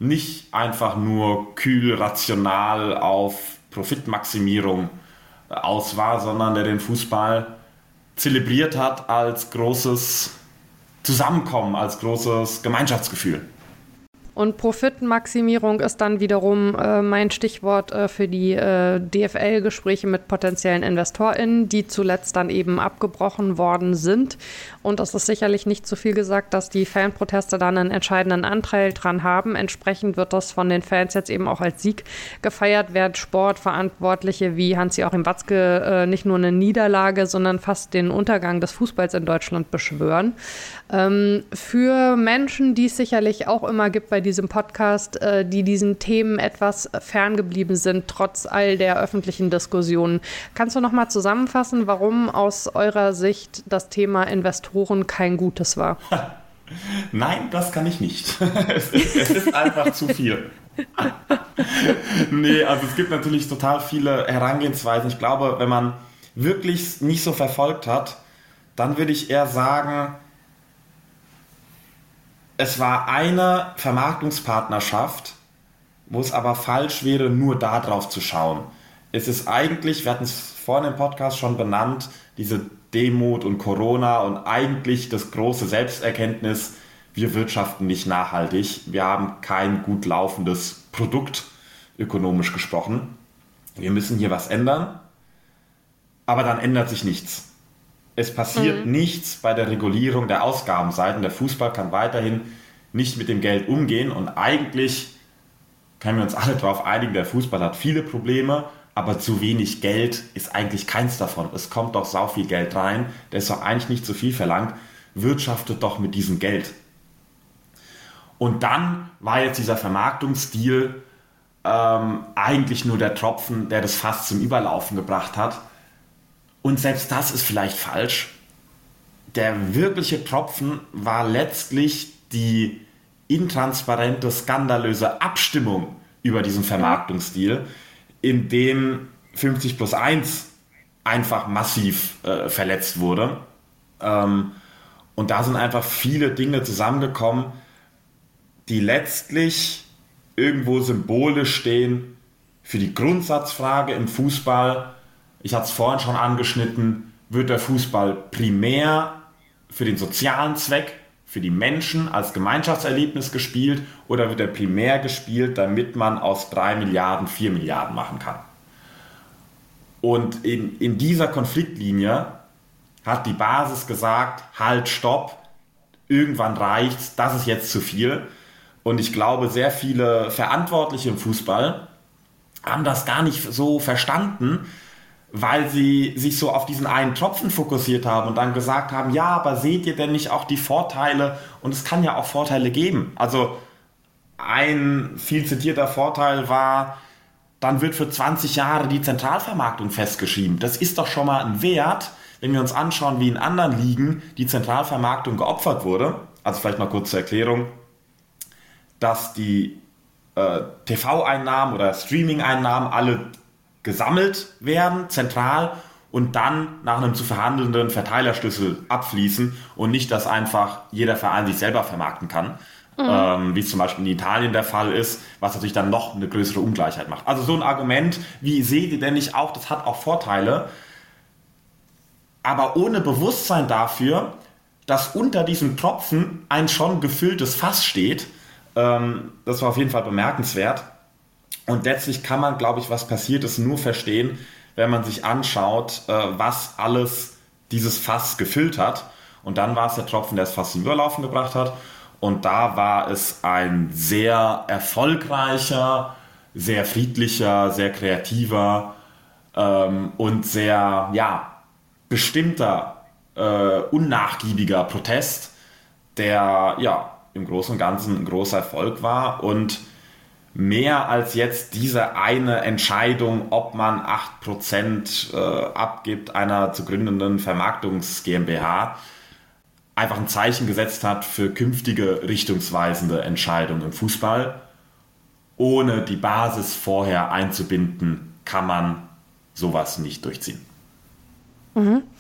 nicht einfach nur kühl rational auf Profitmaximierung aus war, sondern der den Fußball zelebriert hat als großes Zusammenkommen, als großes Gemeinschaftsgefühl. Und Profitmaximierung ist dann wiederum äh, mein Stichwort äh, für die äh, D F L-Gespräche mit potenziellen InvestorInnen, die zuletzt dann eben abgebrochen worden sind. Und es ist sicherlich nicht zu viel gesagt, dass die Fanproteste dann einen entscheidenden Anteil dran haben. Entsprechend wird das von den Fans jetzt eben auch als Sieg gefeiert, während Sportverantwortliche wie Hans-Joachim Watzke äh, nicht nur eine Niederlage, sondern fast den Untergang des Fußballs in Deutschland beschwören. Ähm, für Menschen, die es sicherlich auch immer gibt bei diesem Podcast, äh, die diesen Themen etwas ferngeblieben sind, trotz all der öffentlichen Diskussionen. Kannst du noch mal zusammenfassen, warum aus eurer Sicht das Thema Investoren kein gutes war? Nein, das kann ich nicht. es, ist, es ist einfach zu viel. Nee, also es gibt natürlich total viele Herangehensweisen. Ich glaube, wenn man wirklich nicht so verfolgt hat, dann würde ich eher sagen, es war eine Vermarktungspartnerschaft, wo es aber falsch wäre, nur da drauf zu schauen. Es ist eigentlich, wir hatten es vorhin im Podcast schon benannt, diese Demut und Corona und eigentlich das große Selbsterkenntnis, wir wirtschaften nicht nachhaltig, wir haben kein gut laufendes Produkt, ökonomisch gesprochen. Wir müssen hier was ändern, aber dann ändert sich nichts. Es passiert mhm. nichts bei der Regulierung der Ausgabenseiten. Der Fußball kann weiterhin nicht mit dem Geld umgehen und eigentlich können wir uns alle darauf einigen, der Fußball hat viele Probleme, aber zu wenig Geld ist eigentlich keins davon. Es kommt doch sau viel Geld rein, der ist doch eigentlich nicht zu viel verlangt. Wirtschaftet doch mit diesem Geld. Und dann war jetzt dieser Vermarktungsstil ähm, eigentlich nur der Tropfen, der das Fass zum Überlaufen gebracht hat. Und selbst das ist vielleicht falsch. Der wirkliche Tropfen war letztlich die intransparente, skandalöse Abstimmung über diesen Vermarktungsstil, in dem fünfzig plus eins einfach massiv äh, verletzt wurde. Ähm, und da sind einfach viele Dinge zusammengekommen, die letztlich irgendwo symbolisch stehen für die Grundsatzfrage im Fußball. Ich hatte es vorhin schon angeschnitten, wird der Fußball primär für den sozialen Zweck, für die Menschen als Gemeinschaftserlebnis gespielt oder wird er primär gespielt, damit man aus drei Milliarden vier Milliarden machen kann? Und in, in dieser Konfliktlinie hat die Basis gesagt, halt, stopp, irgendwann reicht's, das ist jetzt zu viel. Und ich glaube, sehr viele Verantwortliche im Fußball haben das gar nicht so verstanden, weil sie sich so auf diesen einen Tropfen fokussiert haben und dann gesagt haben, ja, aber seht ihr denn nicht auch die Vorteile? Und es kann ja auch Vorteile geben. Also ein viel zitierter Vorteil war, dann wird für zwanzig Jahre die Zentralvermarktung festgeschrieben. Das ist doch schon mal ein Wert, wenn wir uns anschauen, wie in anderen Ligen die Zentralvermarktung geopfert wurde. Also vielleicht mal kurz zur Erklärung, dass die äh, T V-Einnahmen oder Streaming-Einnahmen alle gesammelt werden, zentral, und dann nach einem zu verhandelnden Verteilerschlüssel abfließen und nicht, dass einfach jeder Verein sich selber vermarkten kann, mhm. ähm, wie es zum Beispiel in Italien der Fall ist, was natürlich dann noch eine größere Ungleichheit macht. Also so ein Argument, wie seht ihr denn nicht auch, das hat auch Vorteile, aber ohne Bewusstsein dafür, dass unter diesem Tropfen ein schon gefülltes Fass steht, ähm, das war auf jeden Fall bemerkenswert. Und letztlich kann man, glaube ich, was passiert ist, nur verstehen, wenn man sich anschaut, äh, was alles dieses Fass gefüllt hat. Und dann war es der Tropfen, der das Fass zum Überlaufen gebracht hat. Und da war es ein sehr erfolgreicher, sehr friedlicher, sehr kreativer ähm, und sehr ja, bestimmter, äh, unnachgiebiger Protest, der ja im Großen und Ganzen ein großer Erfolg war. Und mehr als jetzt diese eine Entscheidung, ob man acht Prozent äh, abgibt einer zu gründenden Vermarktungs-GmbH, einfach ein Zeichen gesetzt hat für künftige richtungsweisende Entscheidungen im Fußball. Ohne die Basis vorher einzubinden, kann man sowas nicht durchziehen. Mhm.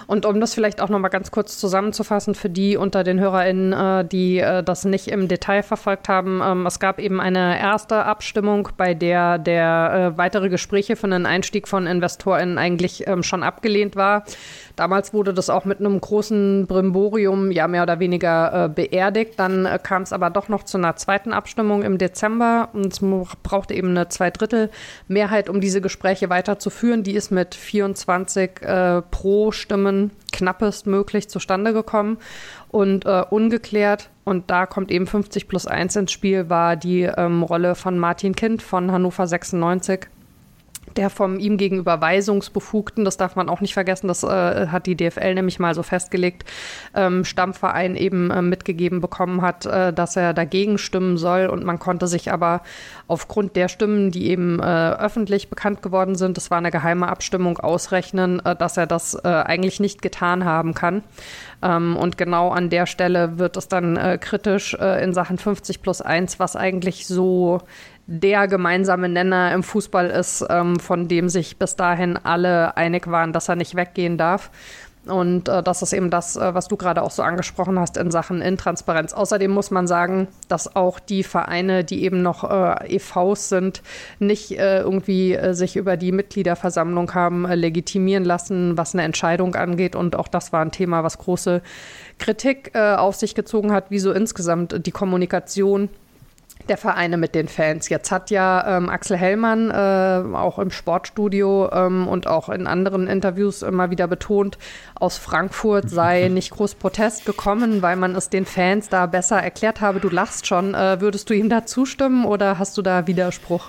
Und um das vielleicht auch nochmal ganz kurz zusammenzufassen für die unter den HörerInnen, die das nicht im Detail verfolgt haben, es gab eben eine erste Abstimmung, bei der der weitere Gespräche für einen Einstieg von InvestorInnen eigentlich schon abgelehnt war. Damals wurde das auch mit einem großen Brimborium ja mehr oder weniger äh, beerdigt. Dann äh, kam es aber doch noch zu einer zweiten Abstimmung im Dezember und es brauchte eben eine Zweidrittel-Mehrheit, um diese Gespräche weiterzuführen. Die ist mit vierundzwanzig äh, Pro-Stimmen knappestmöglich zustande gekommen und äh, ungeklärt. Und da kommt eben fünfzig plus eins ins Spiel, war die ähm, Rolle von Martin Kind von Hannover sechsundneunzig. Der vom ihm gegenüber Weisungsbefugten, das darf man auch nicht vergessen, das äh, hat die D F L nämlich mal so festgelegt, ähm, Stammverein eben äh, mitgegeben bekommen hat, äh, dass er dagegen stimmen soll. Und man konnte sich aber aufgrund der Stimmen, die eben äh, öffentlich bekannt geworden sind, das war eine geheime Abstimmung, ausrechnen, äh, dass er das äh, eigentlich nicht getan haben kann. Ähm, und genau an der Stelle wird es dann äh, kritisch äh, in Sachen fünfzig plus eins, was eigentlich so der gemeinsame Nenner im Fußball ist, ähm, von dem sich bis dahin alle einig waren, dass er nicht weggehen darf. Und äh, das ist eben das, äh, was du gerade auch so angesprochen hast in Sachen Intransparenz. Außerdem muss man sagen, dass auch die Vereine, die eben noch äh, E Vs sind, nicht äh, irgendwie äh, sich über die Mitgliederversammlung haben äh, legitimieren lassen, was eine Entscheidung angeht. Und auch das war ein Thema, was große Kritik äh, auf sich gezogen hat, wie so insgesamt die Kommunikation der Vereine mit den Fans. Jetzt hat ja ähm, Axel Hellmann äh, auch im Sportstudio ähm, und auch in anderen Interviews immer wieder betont, aus Frankfurt sei nicht groß Protest gekommen, weil man es den Fans da besser erklärt habe. Du lachst schon. Äh, würdest du ihm da zustimmen oder hast du da Widerspruch?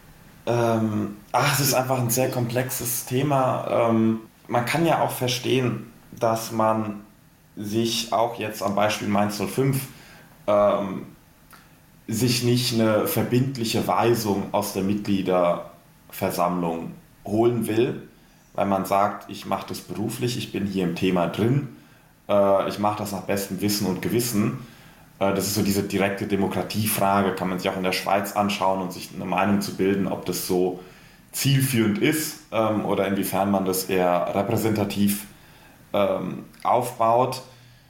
Ähm, ach, es ist einfach ein sehr komplexes Thema. Ähm, man kann ja auch verstehen, dass man sich auch jetzt am Beispiel Mainz null fünf ähm, sich nicht eine verbindliche Weisung aus der Mitgliederversammlung holen will, weil man sagt, ich mache das beruflich, ich bin hier im Thema drin, äh, ich mache das nach bestem Wissen und Gewissen. Äh, das ist so diese direkte Demokratiefrage, kann man sich auch in der Schweiz anschauen und sich eine Meinung zu bilden, ob das so zielführend ist ähm, oder inwiefern man das eher repräsentativ ähm, aufbaut.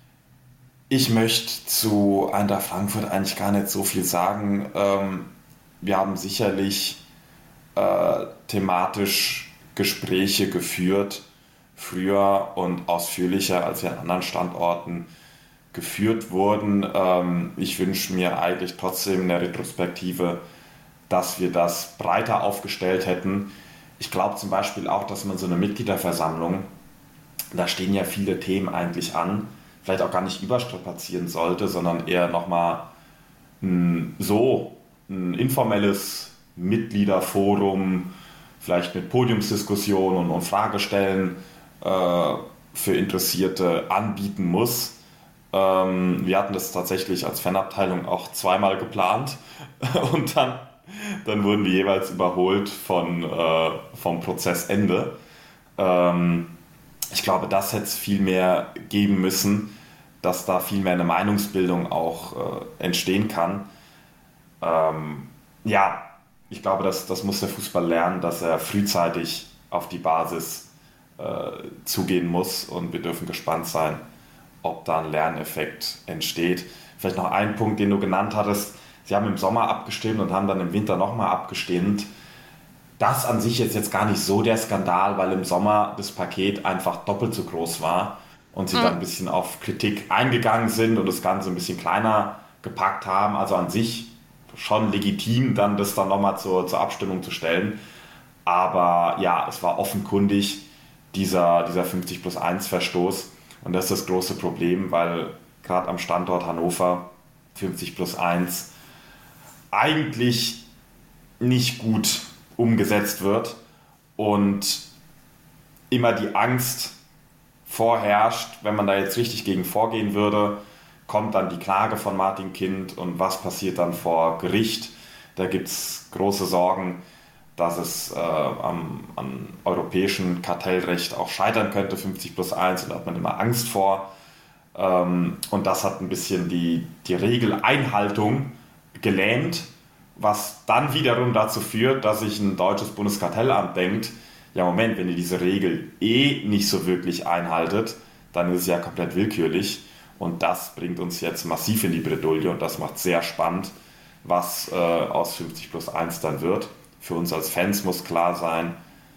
Ich möchte zu Eintracht Frankfurt eigentlich gar nicht so viel sagen. Ähm, wir haben sicherlich äh, thematisch Gespräche geführt, früher und ausführlicher, als sie an anderen Standorten geführt wurden. Ähm, ich wünsche mir eigentlich trotzdem in der Retrospektive, dass wir das breiter aufgestellt hätten. Ich glaube zum Beispiel auch, dass man so eine Mitgliederversammlung, da stehen ja viele Themen eigentlich an, vielleicht auch gar nicht überstrapazieren sollte, sondern eher nochmal ein, so ein informelles Mitgliederforum, vielleicht mit Podiumsdiskussionen und, und Fragestellen äh, für Interessierte anbieten muss. Ähm, wir hatten das tatsächlich als Fanabteilung auch zweimal geplant und dann, dann wurden wir jeweils überholt von, äh, vom Prozessende. Ähm, ich glaube, das hätte es viel mehr geben müssen, dass da viel mehr eine Meinungsbildung auch äh, entstehen kann. Ähm, ja, ich glaube, das, das muss der Fußball lernen, dass er frühzeitig auf die Basis äh, zugehen muss und wir dürfen gespannt sein, ob da ein Lerneffekt entsteht. Vielleicht noch ein Punkt, den du genannt hattest. Sie haben im Sommer abgestimmt und haben dann im Winter nochmal abgestimmt. Das an sich ist jetzt gar nicht so der Skandal, weil im Sommer das Paket einfach doppelt so groß war und sie mhm. dann ein bisschen auf Kritik eingegangen sind und das Ganze ein bisschen kleiner gepackt haben. Also an sich schon legitim, dann das dann nochmal zur, zur Abstimmung zu stellen. Aber ja, es war offenkundig dieser, dieser fünfzig plus eins Verstoß. Und das ist das große Problem, weil gerade am Standort Hannover fünfzig plus eins eigentlich nicht gut umgesetzt wird und immer die Angst vorherrscht, wenn man da jetzt richtig gegen vorgehen würde, kommt dann die Klage von Martin Kind und was passiert dann vor Gericht? Da gibt es große Sorgen, dass es äh, am, am europäischen Kartellrecht auch scheitern könnte, fünfzig plus eins, und da hat man immer Angst vor. Ähm, und das hat ein bisschen die, die Regeleinhaltung gelähmt, was dann wiederum dazu führt, dass sich ein deutsches Bundeskartellamt denkt, ja Moment, wenn ihr diese Regel eh nicht so wirklich einhaltet, dann ist es ja komplett willkürlich. Und das bringt uns jetzt massiv in die Bredouille und das macht sehr spannend, was äh, aus fünfzig plus eins dann wird. Für uns als Fans muss klar sein,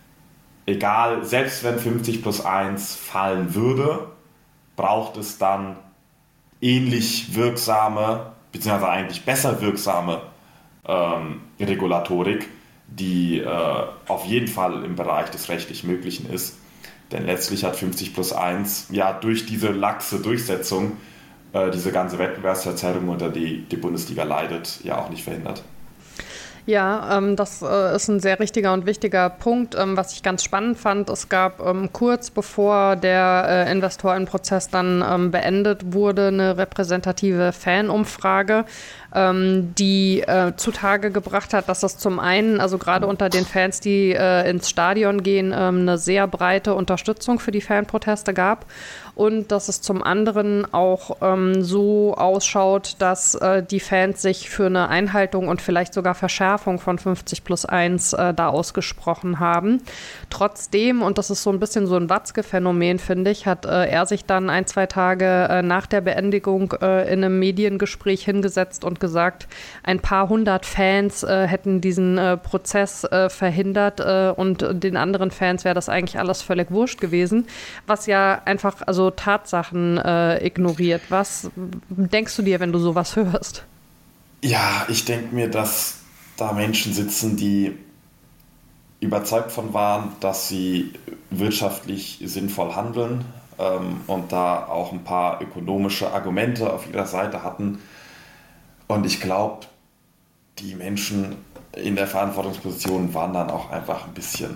egal, selbst wenn fünfzig plus eins fallen würde, braucht es dann ähnlich wirksame, beziehungsweise eigentlich besser wirksame ähm, Regulatorik, die äh, auf jeden Fall im Bereich des rechtlich Möglichen ist. Denn letztlich hat fünfzig plus eins ja durch diese laxe Durchsetzung äh, diese ganze Wettbewerbsverzerrung, unter die die Bundesliga leidet, ja auch nicht verhindert. Ja, ähm, das äh, ist ein sehr richtiger und wichtiger Punkt. Ähm, was ich ganz spannend fand, es gab ähm, kurz bevor der äh, Investorenprozess dann ähm, beendet wurde, eine repräsentative Fanumfrage, ähm, die äh, zutage gebracht hat, dass es zum einen, also gerade unter den Fans, die äh, ins Stadion gehen, ähm, eine sehr breite Unterstützung für die Fanproteste gab. Und dass es zum anderen auch ähm, so ausschaut, dass äh, die Fans sich für eine Einhaltung und vielleicht sogar Verschärfung von fünfzig plus eins äh, da ausgesprochen haben. Trotzdem, und das ist so ein bisschen so ein Watzke-Phänomen, finde ich, hat äh, er sich dann ein, zwei Tage äh, nach der Beendigung äh, in einem Mediengespräch hingesetzt und gesagt, ein paar hundert Fans äh, hätten diesen äh, Prozess äh, verhindert äh, und den anderen Fans wäre das eigentlich alles völlig wurscht gewesen, was ja einfach, also Tatsachen äh, ignoriert. Was denkst du dir, wenn du sowas hörst? Ja, ich denke mir, dass da Menschen sitzen, die überzeugt von waren, dass sie wirtschaftlich sinnvoll handeln ähm, und da auch ein paar ökonomische Argumente auf ihrer Seite hatten. Und ich glaube, die Menschen in der Verantwortungsposition waren dann auch einfach ein bisschen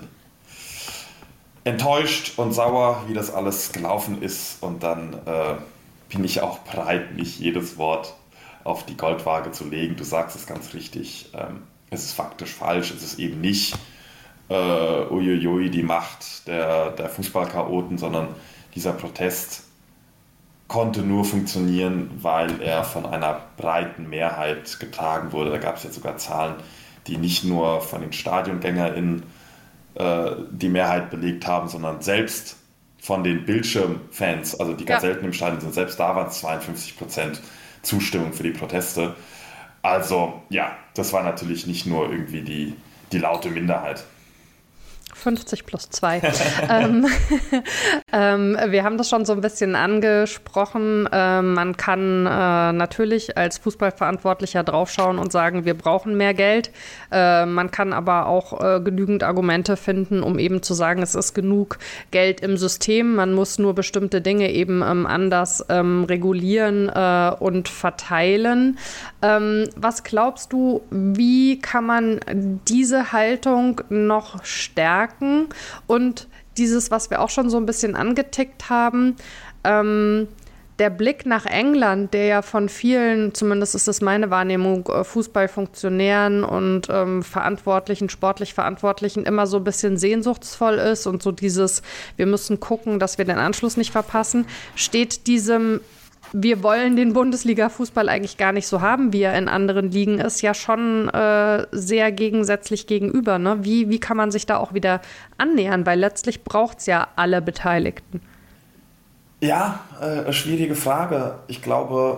enttäuscht und sauer, wie das alles gelaufen ist. Und dann äh, bin ich auch bereit, nicht jedes Wort auf die Goldwaage zu legen. Du sagst es ganz richtig. Ähm, es ist faktisch falsch. Es ist eben nicht äh, uiuiui, die Macht der, der Fußballchaoten, sondern dieser Protest konnte nur funktionieren, weil er von einer breiten Mehrheit getragen wurde. Da gab es jetzt sogar Zahlen, die nicht nur von den StadiongängerInnen die Mehrheit belegt haben, sondern selbst von den Bildschirmfans, also die ganz ja. selten im Stadion sind, selbst da waren es zweiundfünfzig Prozent Zustimmung für die Proteste. Also ja, das war natürlich nicht nur irgendwie die, die laute Minderheit. fünfzig plus zwei. ähm, ähm, wir haben das schon so ein bisschen angesprochen. Ähm, man kann äh, natürlich als Fußballverantwortlicher draufschauen und sagen, wir brauchen mehr Geld. Äh, man kann aber auch äh, genügend Argumente finden, um eben zu sagen, es ist genug Geld im System. Man muss nur bestimmte Dinge eben ähm, anders ähm, regulieren äh, und verteilen. Ähm, was glaubst du, wie kann man diese Haltung noch stärken? Und dieses, was wir auch schon so ein bisschen angetickt haben, ähm, der Blick nach England, der ja von vielen, zumindest ist das meine Wahrnehmung, Fußballfunktionären und ähm, Verantwortlichen, sportlich Verantwortlichen immer so ein bisschen sehnsuchtsvoll ist und so dieses, wir müssen gucken, dass wir den Anschluss nicht verpassen, steht diesem wir wollen den Bundesliga-Fußball eigentlich gar nicht so haben, wie er in anderen Ligen ist, ja schon äh, sehr gegensätzlich gegenüber. Ne? Wie, wie kann man sich da auch wieder annähern? Weil letztlich braucht es ja alle Beteiligten. Ja, äh, schwierige Frage. Ich glaube,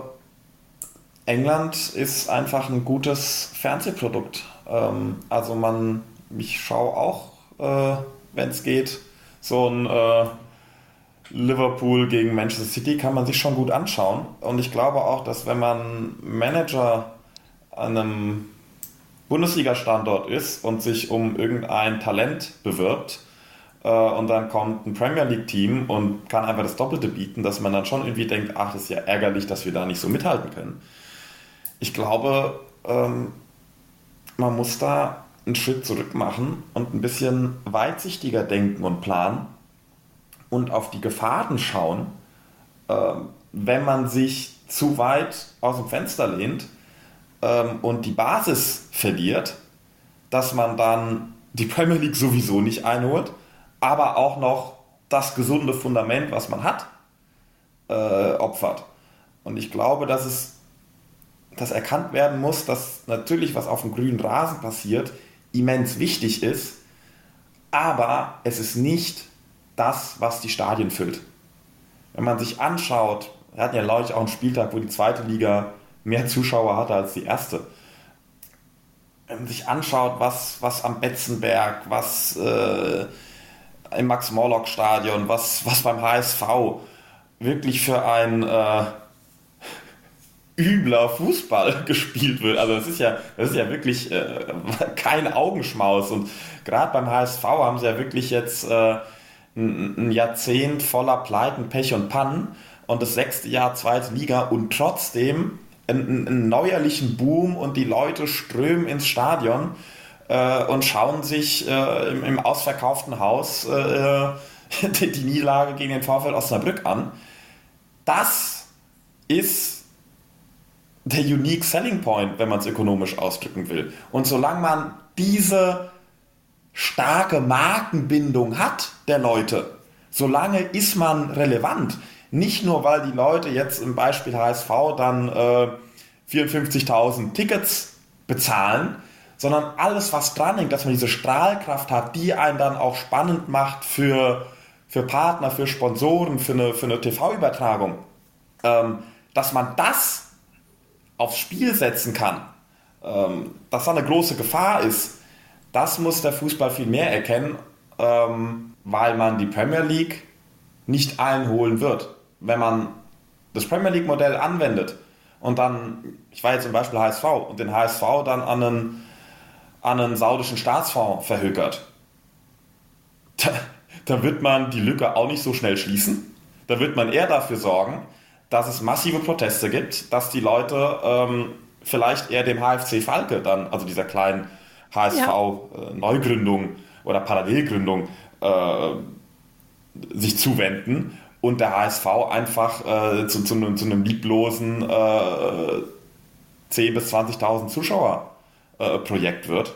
England ist einfach ein gutes Fernsehprodukt. Ähm, also man, ich schaue auch, äh, wenn es geht, so ein äh, Liverpool gegen Manchester City kann man sich schon gut anschauen. Und ich glaube auch, dass wenn man Manager an einem Bundesliga-Standort ist und sich um irgendein Talent bewirbt äh, und dann kommt ein Premier League-Team und kann einfach das Doppelte bieten, dass man dann schon irgendwie denkt, ach, das ist ja ärgerlich, dass wir da nicht so mithalten können. Ich glaube, ähm, man muss da einen Schritt zurück machen und ein bisschen weitsichtiger denken und planen und auf die Gefahren schauen, äh, wenn man sich zu weit aus dem Fenster lehnt ähm, und die Basis verliert, dass man dann die Premier League sowieso nicht einholt, aber auch noch das gesunde Fundament, was man hat, äh, opfert. Und ich glaube, dass es dass erkannt werden muss, dass natürlich, was auf dem grünen Rasen passiert, immens wichtig ist, aber es ist nicht das, was die Stadien füllt. Wenn man sich anschaut, wir hatten ja neulich auch einen Spieltag, wo die zweite Liga mehr Zuschauer hatte als die erste. Wenn man sich anschaut, was, was am Betzenberg, was äh, im Max-Morlock-Stadion, was, was beim H S V wirklich für ein äh, übler Fußball gespielt wird. Also das ist ja, das ist ja wirklich äh, kein Augenschmaus. Und gerade beim H S V haben sie ja wirklich jetzt äh, ein, ein Jahrzehnt voller Pleiten, Pech und Pannen und das sechste Jahr zweite Liga und trotzdem einen, einen neuerlichen Boom und die Leute strömen ins Stadion äh, und schauen sich äh, im, im ausverkauften Haus äh, die, die Niederlage gegen den VfL Osnabrück an. Das ist der Unique Selling Point, wenn man es ökonomisch ausdrücken will. Und solange man diese starke Markenbindung hat der Leute, solange ist man relevant. Nicht nur, weil die Leute jetzt im Beispiel H S V dann äh, vierundfünfzigtausend Tickets bezahlen, sondern alles, was dran hängt, dass man diese Strahlkraft hat, die einen dann auch spannend macht für, für Partner, für Sponsoren, für eine, für eine T V-Übertragung. Ähm, dass man das aufs Spiel setzen kann, ähm, dass da eine große Gefahr ist, das muss der Fußball viel mehr erkennen, ähm, weil man die Premier League nicht allen holen wird. Wenn man das Premier League Modell anwendet und dann, ich war jetzt zum Beispiel H S V, und den H S V dann an einen, an einen saudischen Staatsfonds verhökert, da, da wird man die Lücke auch nicht so schnell schließen. Da wird man eher dafür sorgen, dass es massive Proteste gibt, dass die Leute ähm, vielleicht eher dem H F C Falke dann, also dieser kleinen H S V-Neugründung ja. äh, oder Parallelgründung äh, sich zuwenden und der H S V einfach äh, zu, zu, einem, zu einem lieblosen äh, zehntausend bis zwanzigtausend Zuschauer äh, Projekt wird.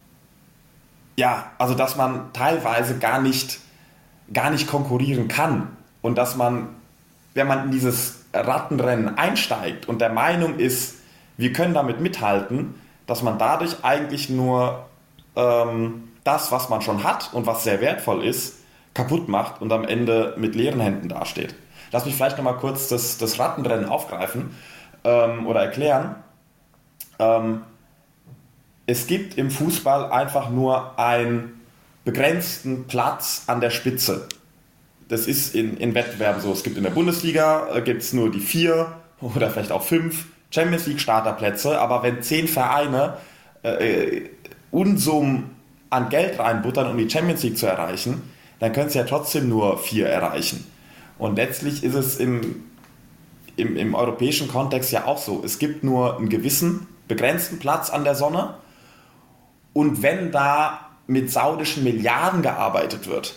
Ja, also dass man teilweise gar nicht, gar nicht konkurrieren kann und dass man, wenn man in dieses Rattenrennen einsteigt und der Meinung ist, wir können damit mithalten, dass man dadurch eigentlich nur ähm, das, was man schon hat und was sehr wertvoll ist, kaputt macht und am Ende mit leeren Händen dasteht. Lass mich vielleicht nochmal kurz das, das Rattenrennen aufgreifen ähm, oder erklären. Ähm, es gibt im Fußball einfach nur einen begrenzten Platz an der Spitze. Das ist in, in Wettbewerben so. Es gibt in der Bundesliga äh, gibt es nur die vier oder vielleicht auch fünf Champions League Starterplätze, aber wenn zehn Vereine äh, Unsummen an Geld reinbuttern, um die Champions League zu erreichen, dann können sie ja trotzdem nur vier erreichen. Und letztlich ist es im, im, im europäischen Kontext ja auch so. Es gibt nur einen gewissen, begrenzten Platz an der Sonne und wenn da mit saudischen Milliarden gearbeitet wird,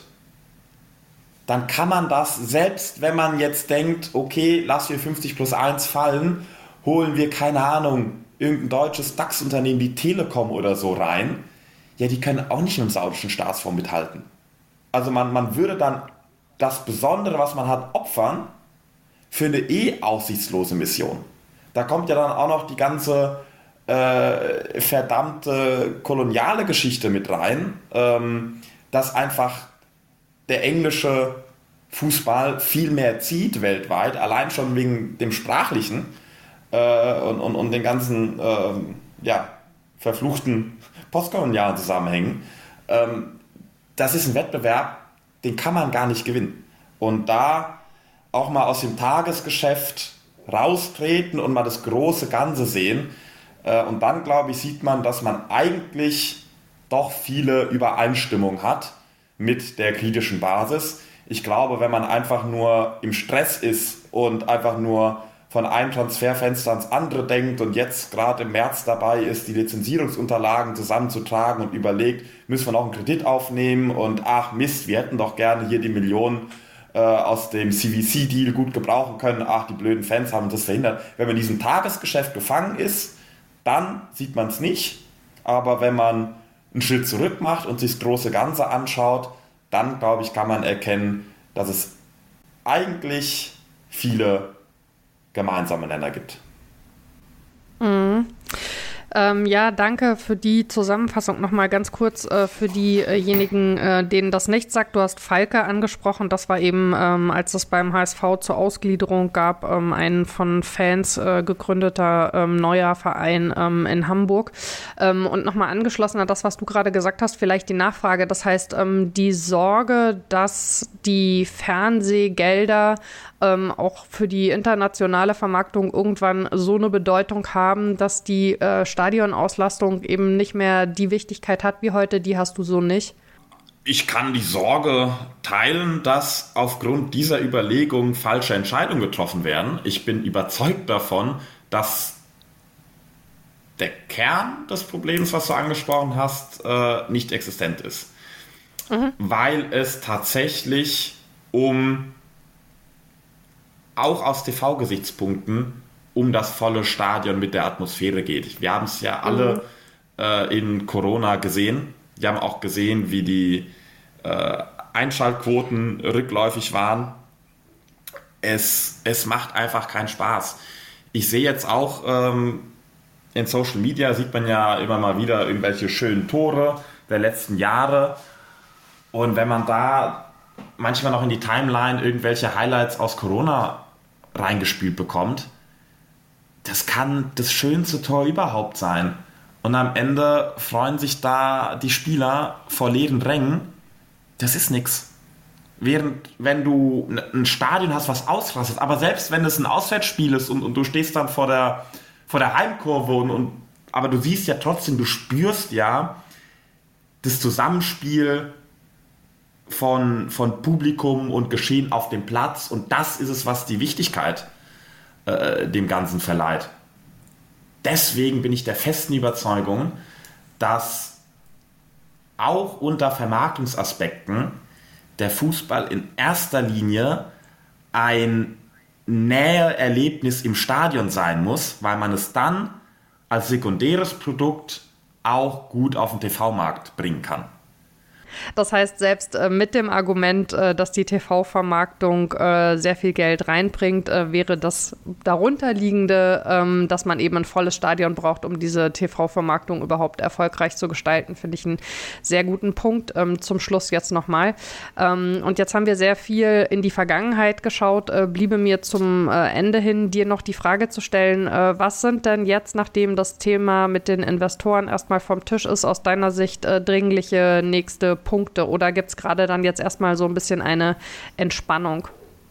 dann kann man das, selbst wenn man jetzt denkt, okay, lass wir fünfzig plus eins fallen, holen wir, keine Ahnung, irgendein deutsches DAX-Unternehmen wie Telekom oder so rein, ja, die können auch nicht mit dem saudischen Staatsfonds mithalten. Also man, man würde dann das Besondere, was man hat, opfern für eine eh aussichtslose Mission. Da kommt ja dann auch noch die ganze äh, verdammte koloniale Geschichte mit rein, ähm, dass einfach der englische Fußball viel mehr zieht weltweit, allein schon wegen dem Sprachlichen äh, und, und, und den ganzen äh, ja, verfluchten postkolonialen Zusammenhängen. Ähm, das ist ein Wettbewerb, den kann man gar nicht gewinnen. Und da auch mal aus dem Tagesgeschäft raustreten und mal das große Ganze sehen. Äh, und dann, glaube ich, sieht man, dass man eigentlich doch viele Übereinstimmungen hat mit der kritischen Basis. Ich glaube, wenn man einfach nur im Stress ist und einfach nur von einem Transferfenster ans andere denkt und jetzt gerade im März dabei ist, die Lizenzierungsunterlagen zusammenzutragen und überlegt, müssen wir noch einen Kredit aufnehmen und ach Mist, wir hätten doch gerne hier die Millionen äh, aus dem C V C-Deal gut gebrauchen können, ach die blöden Fans haben das verhindert. Wenn man in diesem Tagesgeschäft gefangen ist, dann sieht man es nicht, aber wenn man einen Schritt zurück macht und sich das große Ganze anschaut, dann, glaube ich, kann man erkennen, dass es eigentlich viele gemeinsame Nenner gibt. Mhm. Ähm, ja, danke für die Zusammenfassung. Nochmal ganz kurz äh, für diejenigen, äh, denen das nichts sagt. Du hast Falke angesprochen. Das war eben, ähm, als es beim H S V zur Ausgliederung gab, ähm, ein von Fans äh, gegründeter ähm, neuer Verein ähm, in Hamburg. Ähm, und nochmal angeschlossen an das, was du gerade gesagt hast, vielleicht die Nachfrage. Das heißt, ähm, die Sorge, dass die Fernsehgelder ähm, auch für die internationale Vermarktung irgendwann so eine Bedeutung haben, dass die äh, Stadionauslastung eben nicht mehr die Wichtigkeit hat wie heute, die hast du so nicht? Ich kann die Sorge teilen, dass aufgrund dieser Überlegung falsche Entscheidungen getroffen werden. Ich bin überzeugt davon, dass der Kern des Problems, was du angesprochen hast, äh, nicht existent ist. Mhm. Weil es tatsächlich um, auch aus T V-Gesichtspunkten, um das volle Stadion mit der Atmosphäre geht. Wir haben es ja alle mhm. äh, in Corona gesehen. Wir haben auch gesehen, wie die äh, Einschaltquoten rückläufig waren. Es, es macht einfach keinen Spaß. Ich sehe jetzt auch, ähm, in Social Media sieht man ja immer mal wieder irgendwelche schönen Tore der letzten Jahre. Und wenn man da manchmal noch in die Timeline irgendwelche Highlights aus Corona reingespielt bekommt, das kann das schönste Tor überhaupt sein. Und am Ende freuen sich da die Spieler vor leeren Rängen. Das ist nix. Während, wenn du ein Stadion hast, was ausrastet, aber selbst wenn es ein Auswärtsspiel ist und, und du stehst dann vor der, vor der Heimkurve, und, und, aber du siehst ja trotzdem, du spürst ja das Zusammenspiel von, von Publikum und Geschehen auf dem Platz, und das ist es, was die Wichtigkeit äh, dem Ganzen verleiht. Deswegen bin ich der festen Überzeugung, dass auch unter Vermarktungsaspekten der Fußball in erster Linie ein Näheerlebnis im Stadion sein muss, weil man es dann als sekundäres Produkt auch gut auf den T V-Markt bringen kann. Das heißt, selbst äh, mit dem Argument, äh, dass die T V-Vermarktung äh, sehr viel Geld reinbringt, äh, wäre das darunterliegende, ähm, dass man eben ein volles Stadion braucht, um diese T V-Vermarktung überhaupt erfolgreich zu gestalten, finde ich einen sehr guten Punkt. Ähm, zum Schluss jetzt nochmal. Ähm, und jetzt haben wir sehr viel in die Vergangenheit geschaut. Äh, bliebe mir zum äh, Ende hin, dir noch die Frage zu stellen, äh, was sind denn jetzt, nachdem das Thema mit den Investoren erstmal vom Tisch ist, aus deiner Sicht äh, dringliche nächste Punkte, oder gibt es gerade dann jetzt erstmal so ein bisschen eine Entspannung?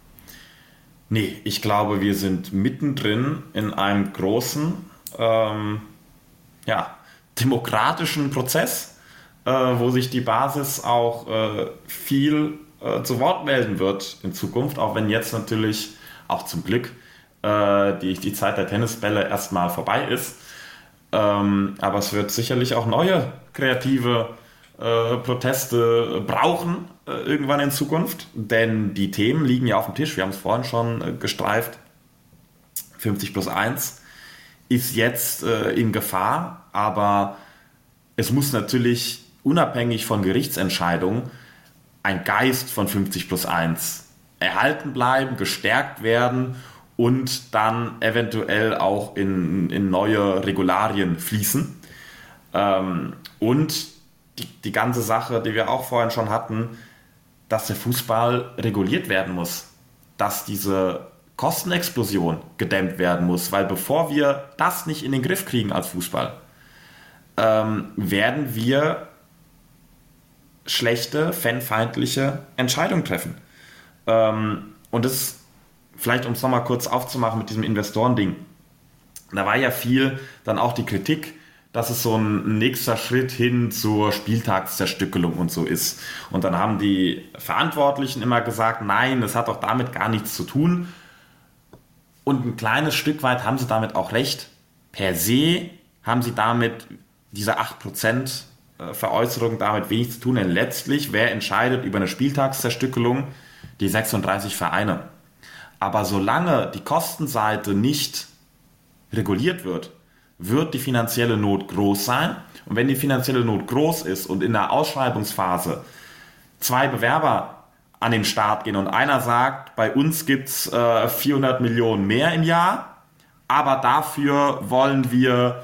Nee, ich glaube, wir sind mittendrin in einem großen, ähm, ja, demokratischen Prozess, äh, wo sich die Basis auch äh, viel äh, zu Wort melden wird in Zukunft, auch wenn jetzt natürlich auch zum Glück äh, die, die Zeit der Tennisbälle erstmal vorbei ist. Ähm, aber es wird sicherlich auch neue kreative Äh, Proteste brauchen äh, irgendwann in Zukunft, denn die Themen liegen ja auf dem Tisch. Wir haben es vorhin schon äh, gestreift. fünfzig plus eins ist jetzt äh, in Gefahr, aber es muss natürlich unabhängig von Gerichtsentscheidungen ein Geist von fünfzig plus eins erhalten bleiben, gestärkt werden und dann eventuell auch in, in neue Regularien fließen. Ähm, und Die, die ganze Sache, die wir auch vorhin schon hatten, dass der Fußball reguliert werden muss, dass diese Kostenexplosion gedämmt werden muss, weil bevor wir das nicht in den Griff kriegen als Fußball, ähm, werden wir schlechte, fanfeindliche Entscheidungen treffen. Ähm, und das, vielleicht um es nochmal kurz aufzumachen mit diesem Investorending, da war ja viel dann auch die Kritik, dass es so ein nächster Schritt hin zur Spieltagszerstückelung und so ist. Und dann haben die Verantwortlichen immer gesagt, nein, das hat doch damit gar nichts zu tun. Und ein kleines Stück weit haben sie damit auch recht. Per se haben sie damit diese acht Prozent Veräußerung damit wenig zu tun. Denn letztlich, wer entscheidet über eine Spieltagszerstückelung? Die sechsunddreißig Vereine. Aber solange die Kostenseite nicht reguliert wird, wird die finanzielle Not groß sein. Und wenn die finanzielle Not groß ist und in der Ausschreibungsphase zwei Bewerber an den Start gehen und einer sagt, bei uns gibt es äh, vierhundert Millionen mehr im Jahr, aber dafür wollen wir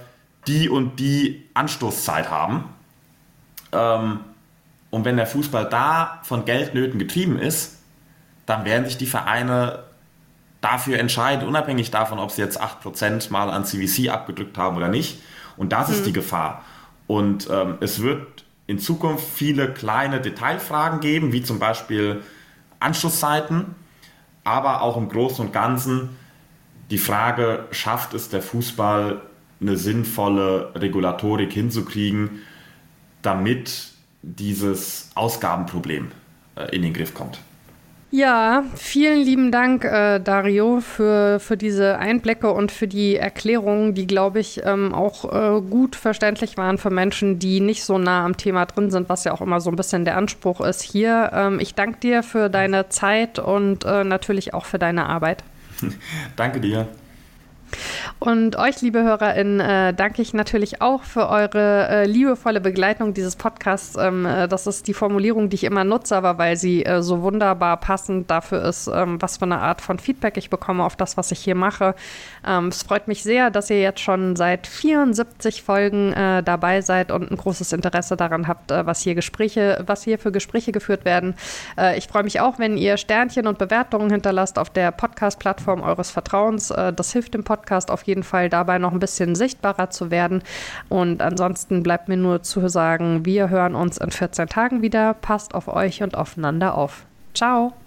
die und die Anstoßzeit haben. Ähm, und wenn der Fußball da von Geldnöten getrieben ist, dann werden sich die Vereine dafür entscheiden, unabhängig davon, ob sie jetzt acht Prozent mal an C V C abgedrückt haben oder nicht. Und das ist mhm. die Gefahr. Und ähm, es wird in Zukunft viele kleine Detailfragen geben, wie zum Beispiel Anschlusszeiten, aber auch im Großen und Ganzen die Frage, schafft es der Fußball, eine sinnvolle Regulatorik hinzukriegen, damit dieses Ausgabenproblem äh, in den Griff kommt. Ja, vielen lieben Dank, äh, Dario, für, für diese Einblicke und für die Erklärungen, die, glaube ich, ähm, auch äh, gut verständlich waren für Menschen, die nicht so nah am Thema drin sind, was ja auch immer so ein bisschen der Anspruch ist hier. Ähm, ich danke dir für deine Zeit und äh, natürlich auch für deine Arbeit. Danke dir. Und euch, liebe HörerInnen, äh, danke ich natürlich auch für eure äh, liebevolle Begleitung dieses Podcasts. Ähm, äh, das ist die Formulierung, die ich immer nutze, aber weil sie äh, so wunderbar passend dafür ist, ähm, was für eine Art von Feedback ich bekomme auf das, was ich hier mache. Ähm, es freut mich sehr, dass ihr jetzt schon seit vierundsiebzig Folgen äh, dabei seid und ein großes Interesse daran habt, äh, was hier Gespräche, was hier für Gespräche geführt werden. Äh, ich freue mich auch, wenn ihr Sternchen und Bewertungen hinterlasst auf der Podcast-Plattform eures Vertrauens. Äh, das hilft dem Podcast auf jeden Fall dabei, noch ein bisschen sichtbarer zu werden. Und ansonsten bleibt mir nur zu sagen, wir hören uns in vierzehn Tagen wieder. Passt auf euch und aufeinander auf. Ciao!